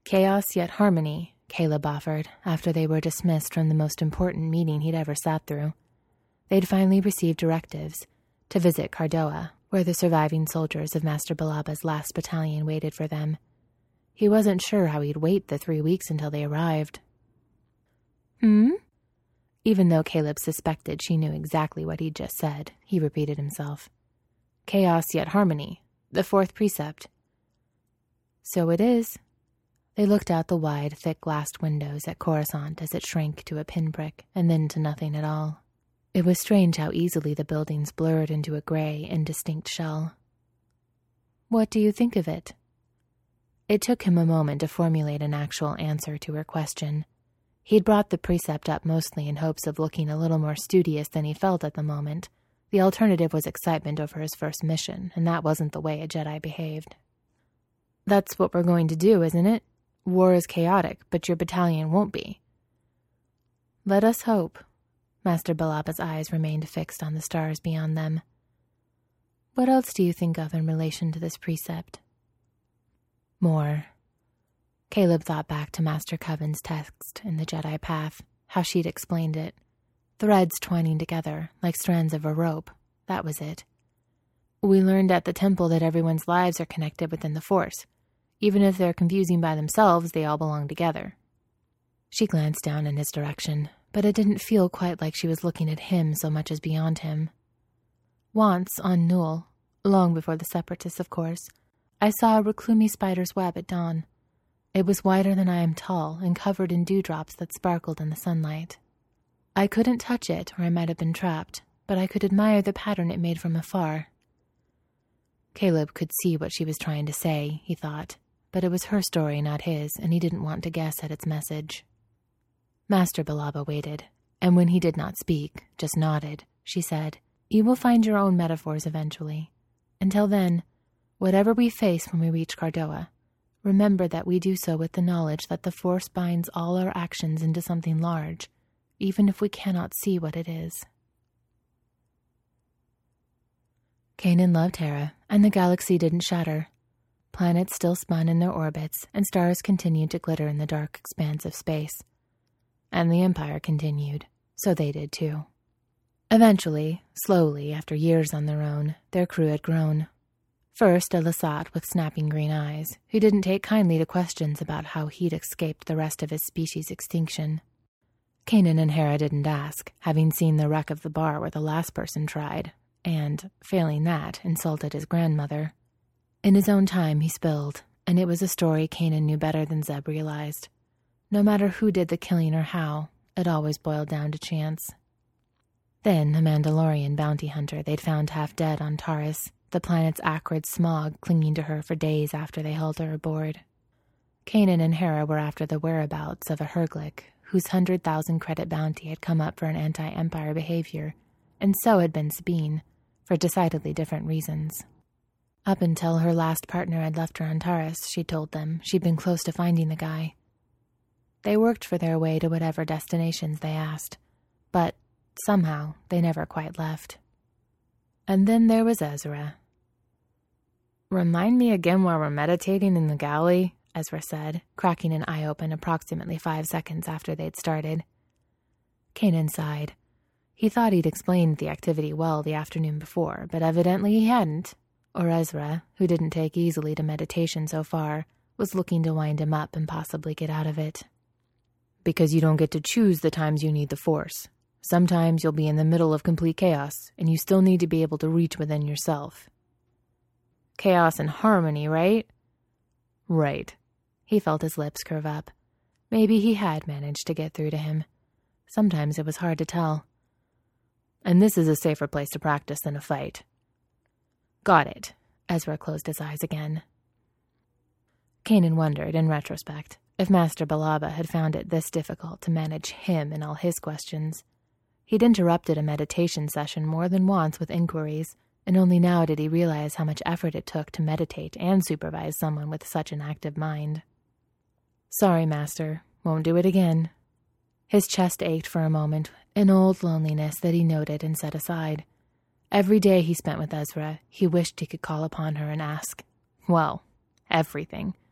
Speaker 1: Chaos yet harmony, Caleb offered, after they were dismissed from the most important meeting he'd ever sat through. They'd finally received directives to visit Cardoa, where the surviving soldiers of Master Balaba's last battalion waited for them. He wasn't sure how he'd wait the three weeks until they arrived. Hmm? Even though Caleb suspected she knew exactly what he'd just said, he repeated himself. Chaos yet harmony, the fourth precept. So it is. They looked out the wide, thick-glassed windows at Coruscant as it shrank to a pinprick and then to nothing at all. It was strange how easily the buildings blurred into a gray, indistinct shell. What do you think of it? It took him a moment to formulate an actual answer to her question. He'd brought the precept up mostly in hopes of looking a little more studious than he felt at the moment. The alternative was excitement over his first mission, and that wasn't the way a Jedi behaved. That's what we're going to do, isn't it? War is chaotic, but your battalion won't be. Let us hope. Master Balaba's eyes remained fixed on the stars beyond them. What else do you think of in relation to this precept? More. Caleb thought back to Master Coven's text in the Jedi Path, how she'd explained it. Threads twining together, like strands of a rope. That was it. We learned at the temple that everyone's lives are connected within the Force. Even if they're confusing by themselves, they all belong together. She glanced down in his direction, but it didn't feel quite like she was looking at him so much as beyond him. Once, on Newell, long before the Separatists, of course, I saw a Reclumi spider's web at dawn. It was wider than I am tall and covered in dewdrops that sparkled in the sunlight. I couldn't touch it, or I might have been trapped, but I could admire the pattern it made from afar. Caleb could see what she was trying to say, he thought, but it was her story, not his, and he didn't want to guess at its message. Master Balaba waited, and when he did not speak, just nodded, she said, You will find your own metaphors eventually. Until then, whatever we face when we reach Cardoa, remember that we do so with the knowledge that the Force binds all our actions into something large, even if we cannot see what it is. Kanan loved Hera, and the galaxy didn't shatter. Planets still spun in their orbits, and stars continued to glitter in the dark expanse of space. And the Empire continued, so they did too. Eventually, slowly, after years on their own, their crew had grown. First, a Lasat with snapping green eyes, who didn't take kindly to questions about how he'd escaped the rest of his species' extinction. Kanan and Hera didn't ask, having seen the wreck of the bar where the last person tried, and, failing that, insulted his grandmother. In his own time, he spilled, and it was a story Kanan knew better than Zeb realized. No matter who did the killing or how, it always boiled down to chance. Then, a Mandalorian bounty hunter they'd found half dead on Taris, the planet's acrid smog clinging to her for days after they hauled her aboard. Kanan and Hera were after the whereabouts of a Herglick, whose hundred thousand credit bounty had come up for an anti-Empire behavior, and so had been Sabine, for decidedly different reasons. Up until her last partner had left her on Taris, she told them, she'd been close to finding the guy. They worked for their way to whatever destinations they asked, but somehow they never quite left. And then there was Ezra. Remind me again while we're meditating in the galley, Ezra said, cracking an eye open approximately five seconds after they'd started. Kanan sighed. He thought he'd explained the activity well the afternoon before, but evidently he hadn't, or Ezra, who didn't take easily to meditation so far, was looking to wind him up and possibly get out of it. Because you don't get to choose the times you need the Force. Sometimes you'll be in the middle of complete chaos, and you still need to be able to reach within yourself. Chaos and harmony, right? Right. He felt his lips curve up. Maybe he had managed to get through to him. Sometimes it was hard to tell. And this is a safer place to practice than a fight. Got it. Ezra closed his eyes again. Kanan wondered, in retrospect, if Master Balaba had found it this difficult to manage him and all his questions. He'd interrupted a meditation session more than once with inquiries, and only now did he realize how much effort it took to meditate and supervise someone with such an active mind. Sorry, Master. Won't do it again. His chest ached for a moment, an old loneliness that he noted and set aside. Every day he spent with Ezra, he wished he could call upon her and ask, well, everything.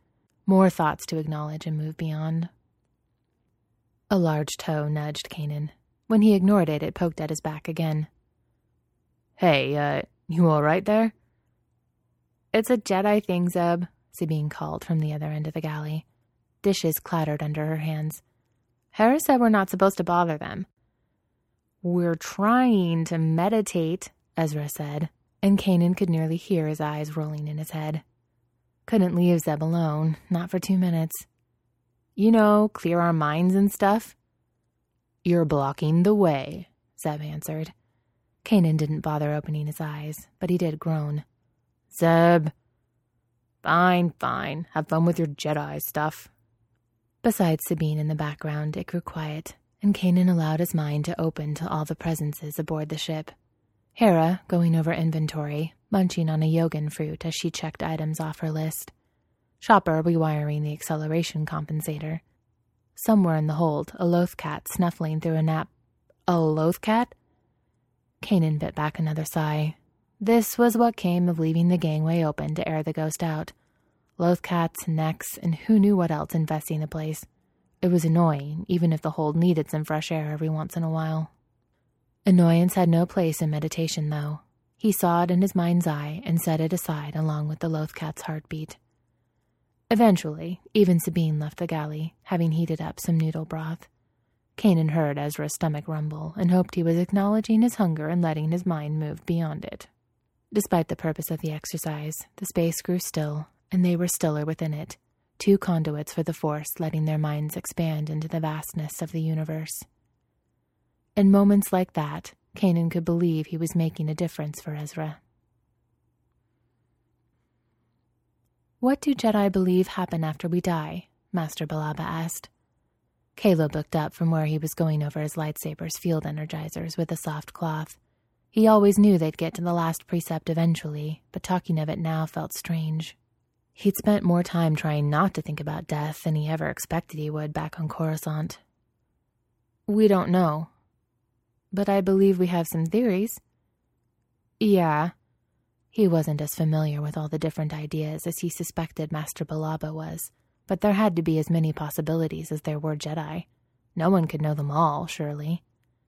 Speaker 1: More thoughts to acknowledge and move beyond. A large toe nudged Kanan. When he ignored it, it poked at his back again.
Speaker 2: Hey, uh, you all right there?
Speaker 1: It's a Jedi thing, Zeb, Sabine called from the other end of the galley. Dishes clattered under her hands. Hera said we're not supposed to bother them. We're trying to meditate, Ezra said, and Kanan could nearly hear his eyes rolling in his head. Couldn't leave Zeb alone, not for two minutes. You know, clear our minds and stuff.
Speaker 2: You're blocking the way, Zeb answered.
Speaker 1: Kanan didn't bother opening his eyes, but he did groan.
Speaker 2: Zeb. Fine, fine. Have fun with your Jedi stuff.
Speaker 1: Besides Sabine in the background, it grew quiet, and Kanan allowed his mind to open to all the presences aboard the ship. Hera, going over inventory, munching on a Yogan fruit as she checked items off her list. Chopper rewiring the acceleration compensator. Somewhere in the hold, a Lothcat snuffling through a nap. A Lothcat? Kanan bit back another sigh. This was what came of leaving the gangway open to air the ghost out. Lothcats, necks, and who knew what else infesting the place. It was annoying, even if the hold needed some fresh air every once in a while. Annoyance had no place in meditation, though. He saw it in his mind's eye and set it aside along with the Lothcat's heartbeat. Eventually, even Sabine left the galley, having heated up some noodle broth. Kanan heard Ezra's stomach rumble and hoped he was acknowledging his hunger and letting his mind move beyond it. Despite the purpose of the exercise, the space grew still, and they were stiller within it, two conduits for the Force letting their minds expand into the vastness of the universe. In moments like that, Kanan could believe he was making a difference for Ezra. What do Jedi believe happen after we die? Master Balaba asked. Caleb looked up from where he was going over his lightsaber's field energizers with a soft cloth. He always knew they'd get to the last precept eventually, but talking of it now felt strange. He'd spent more time trying not to think about death than he ever expected he would back on Coruscant. We don't know. But I believe we have some theories. Yeah. He wasn't as familiar with all the different ideas as he suspected Master Balaba was, but there had to be as many possibilities as there were Jedi. No one could know them all, surely.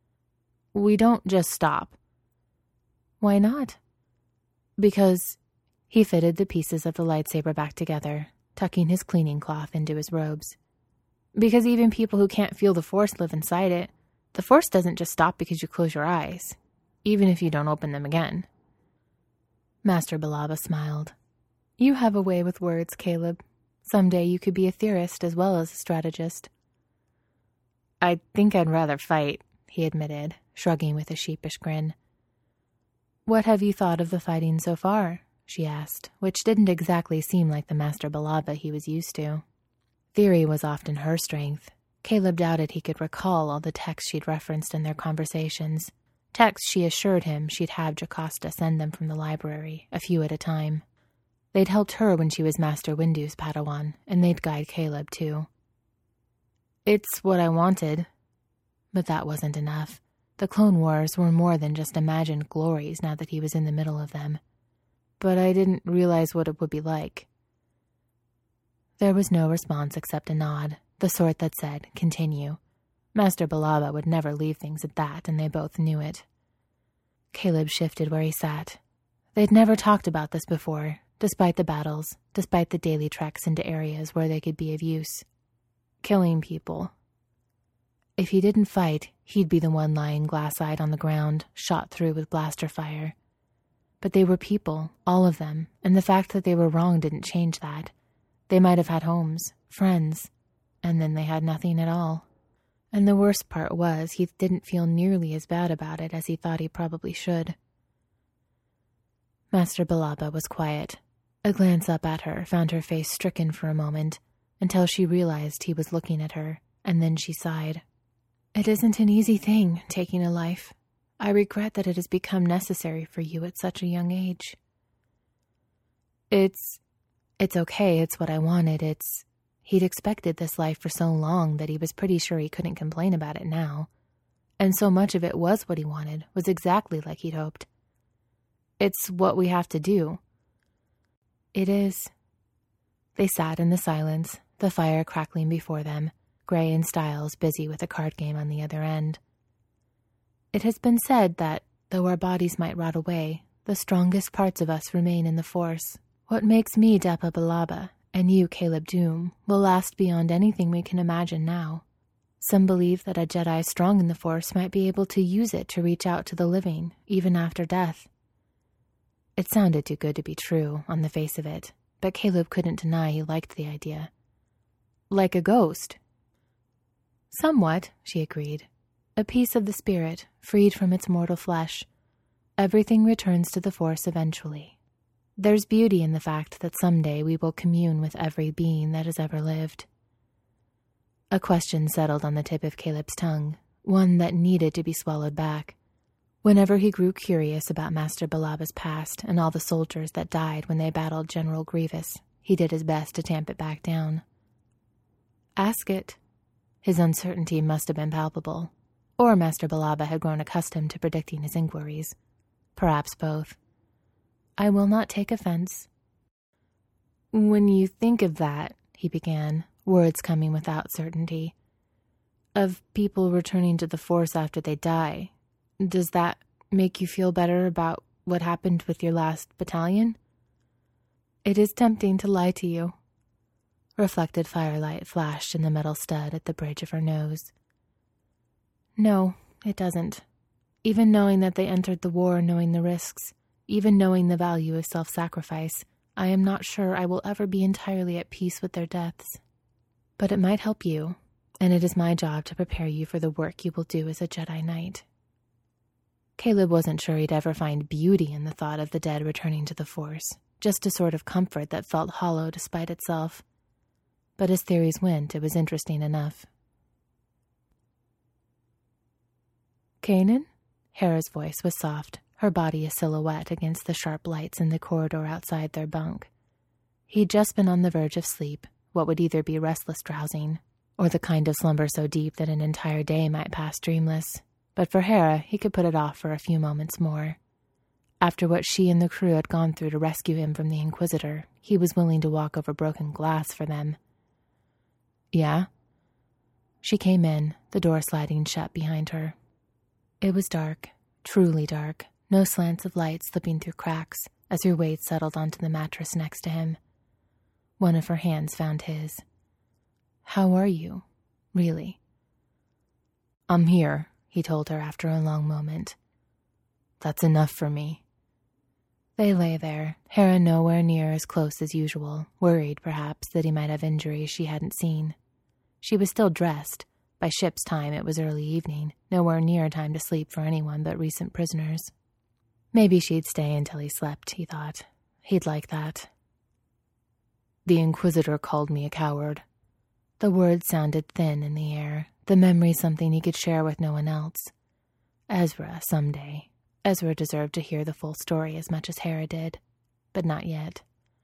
Speaker 1: We don't just stop. Why not? Because he fitted the pieces of the lightsaber back together, tucking his cleaning cloth into his robes. Because even people who can't feel the Force live inside it. The Force doesn't just stop because you close your eyes, even if you don't open them again. Master Balaba smiled. You have a way with words, Caleb. Someday you could be a theorist as well as a strategist. I think I'd rather fight, he admitted, shrugging with a sheepish grin. What have you thought of the fighting so far? She asked, which didn't exactly seem like the Master Balaba he was used to. Theory was often her strength. Caleb doubted he could recall all the texts she'd referenced in their conversations. Texts she assured him she'd have Jocasta send them from the library, a few at a time. They'd helped her when she was Master Windu's Padawan, and they'd guide Caleb, too. It's what I wanted. But that wasn't enough. The Clone Wars were more than just imagined glories now that he was in the middle of them. But I didn't realize what it would be like. There was no response except a nod, the sort that said, continue. Master Balaba would never leave things at that, and they both knew it. Caleb shifted where he sat. They'd never talked about this before, despite the battles, despite the daily treks into areas where they could be of use. Killing people. If he didn't fight, he'd be the one lying glass-eyed on the ground, shot through with blaster fire. But they were people, all of them, and the fact that they were wrong didn't change that. They might have had homes, friends, and then they had nothing at all. And the worst part was he didn't feel nearly as bad about it as he thought he probably should. Master Balaba was quiet. A glance up at her found her face stricken for a moment, until she realized he was looking at her, and then she sighed. It isn't an easy thing, taking a life. I regret that it has become necessary for you at such a young age. It's... it's okay, it's what I wanted, it's... He'd expected this life for so long that he was pretty sure he couldn't complain about it now. And so much of it was what he wanted, was exactly like he'd hoped. It's what we have to do. It is. They sat in the silence, the fire crackling before them, Gray and Styles busy with a card game on the other end. It has been said that, though our bodies might rot away, the strongest parts of us remain in the Force. What makes me Depa Billaba, and you Caleb Doom, will last beyond anything we can imagine now. Some believe that a Jedi strong in the Force might be able to use it to reach out to the living, even after death. It sounded too good to be true, on the face of it, but Caleb couldn't deny he liked the idea. Like a ghost. Somewhat, she agreed. A piece of the spirit, freed from its mortal flesh. Everything returns to the Force eventually. There's beauty in the fact that someday we will commune with every being that has ever lived. A question settled on the tip of Caleb's tongue, one that needed to be swallowed back. Whenever he grew curious about Master Billaba's past and all the soldiers that died when they battled General Grievous, he did his best to tamp it back down. Ask it. His uncertainty must have been palpable. Or Master Billaba had grown accustomed to predicting his inquiries. Perhaps both. I will not take offense. When you think of that, he began, words coming without certainty, of people returning to the Force after they die, does that make you feel better about what happened with your last battalion? It is tempting to lie to you. Reflected firelight flashed in the metal stud at the bridge of her nose. No, it doesn't. Even knowing that they entered the war knowing the risks, even knowing the value of self-sacrifice, I am not sure I will ever be entirely at peace with their deaths. But it might help you, and it is my job to prepare you for the work you will do as a Jedi Knight. Caleb wasn't sure he'd ever find beauty in the thought of the dead returning to the Force, just a sort of comfort that felt hollow despite itself. But as theories went, it was interesting enough. Kanan? Hera's voice was soft, her body a silhouette against the sharp lights in the corridor outside their bunk. He'd just been on the verge of sleep, what would either be restless drowsing, or the kind of slumber so deep that an entire day might pass dreamless. But for Hera, he could put it off for a few moments more. After what she and the crew had gone through to rescue him from the Inquisitor, he was willing to walk over broken glass for them. Yeah? She came in, the door sliding shut behind her. It was dark, truly dark, no slants of light slipping through cracks as her weight settled onto the mattress next to him. One of her hands found his. How are you, really? I'm here, he told her after a long moment. That's enough for me. They lay there, Hera nowhere near as close as usual, worried, perhaps, that he might have injuries she hadn't seen. She was still dressed. By ship's time, it was early evening, nowhere near time to sleep for anyone but recent prisoners. Maybe she'd stay until he slept, he thought. He'd like that. The Inquisitor called me a coward. The words sounded thin in the air, the memory something he could share with no one else. Ezra, someday. Ezra deserved to hear the full story as much as Hera did, but not yet.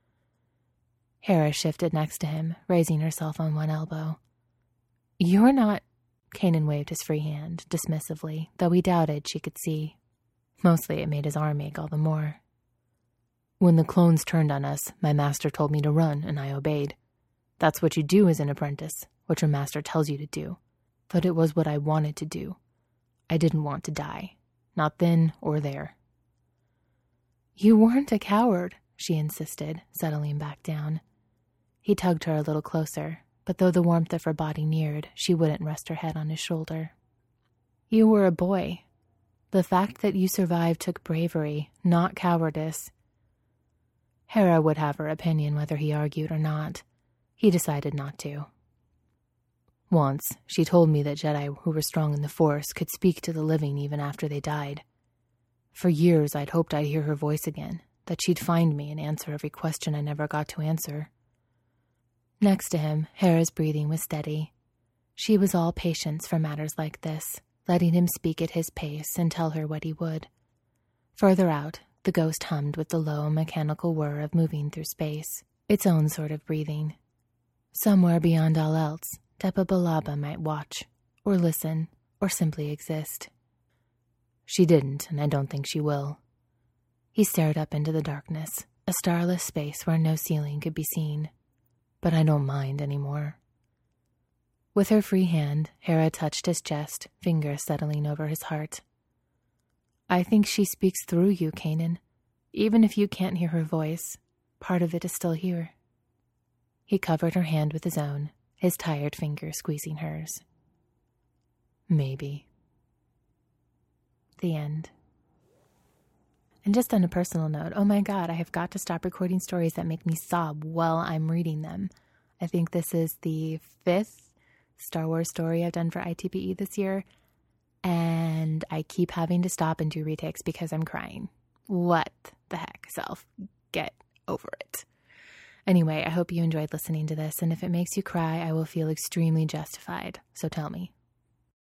Speaker 1: Hera shifted next to him, raising herself on one elbow. You're not... Kanan waved his free hand, dismissively, though he doubted she could see. Mostly it made his arm ache all the more. When the clones turned on us, my master told me to run, and I obeyed. That's what you do as an apprentice, what your master tells you to do. But it was what I wanted to do. I didn't want to die. Not then or there. You weren't a coward, she insisted, settling back down. He tugged her a little closer, but though the warmth of her body neared, she wouldn't rest her head on his shoulder. You were a boy. The fact that you survived took bravery, not cowardice. Hera would have her opinion whether he argued or not. He decided not to. Once, she told me that Jedi who were strong in the Force could speak to the living even after they died. For years, I'd hoped I'd hear her voice again, that she'd find me and answer every question I never got to answer. Next to him, Hera's breathing was steady. She was all patience for matters like this, letting him speak at his pace and tell her what he would. Further out, the ghost hummed with the low, mechanical whir of moving through space, its own sort of breathing. Somewhere beyond all else, Depa Billaba might watch, or listen, or simply exist. She didn't, and I don't think she will. He stared up into the darkness, a starless space where no ceiling could be seen.
Speaker 2: but I don't mind anymore.
Speaker 1: With her free hand, Hera touched his chest, fingers settling over his heart. I think she speaks through you, Kanan. Even if you can't hear her voice, part of it is still here. He covered her hand with his own, his tired fingers squeezing hers.
Speaker 2: Maybe.
Speaker 1: The end. And just on a personal note, oh my god, I have got to stop recording stories that make me sob while I'm reading them. I think this is the fifth Star Wars story I've done for I T B E this year, and I keep having to stop and do retakes because I'm crying. What the heck, self? Get over it. Anyway, I hope you enjoyed listening to this, and if it makes you cry, I will feel extremely justified, so tell me.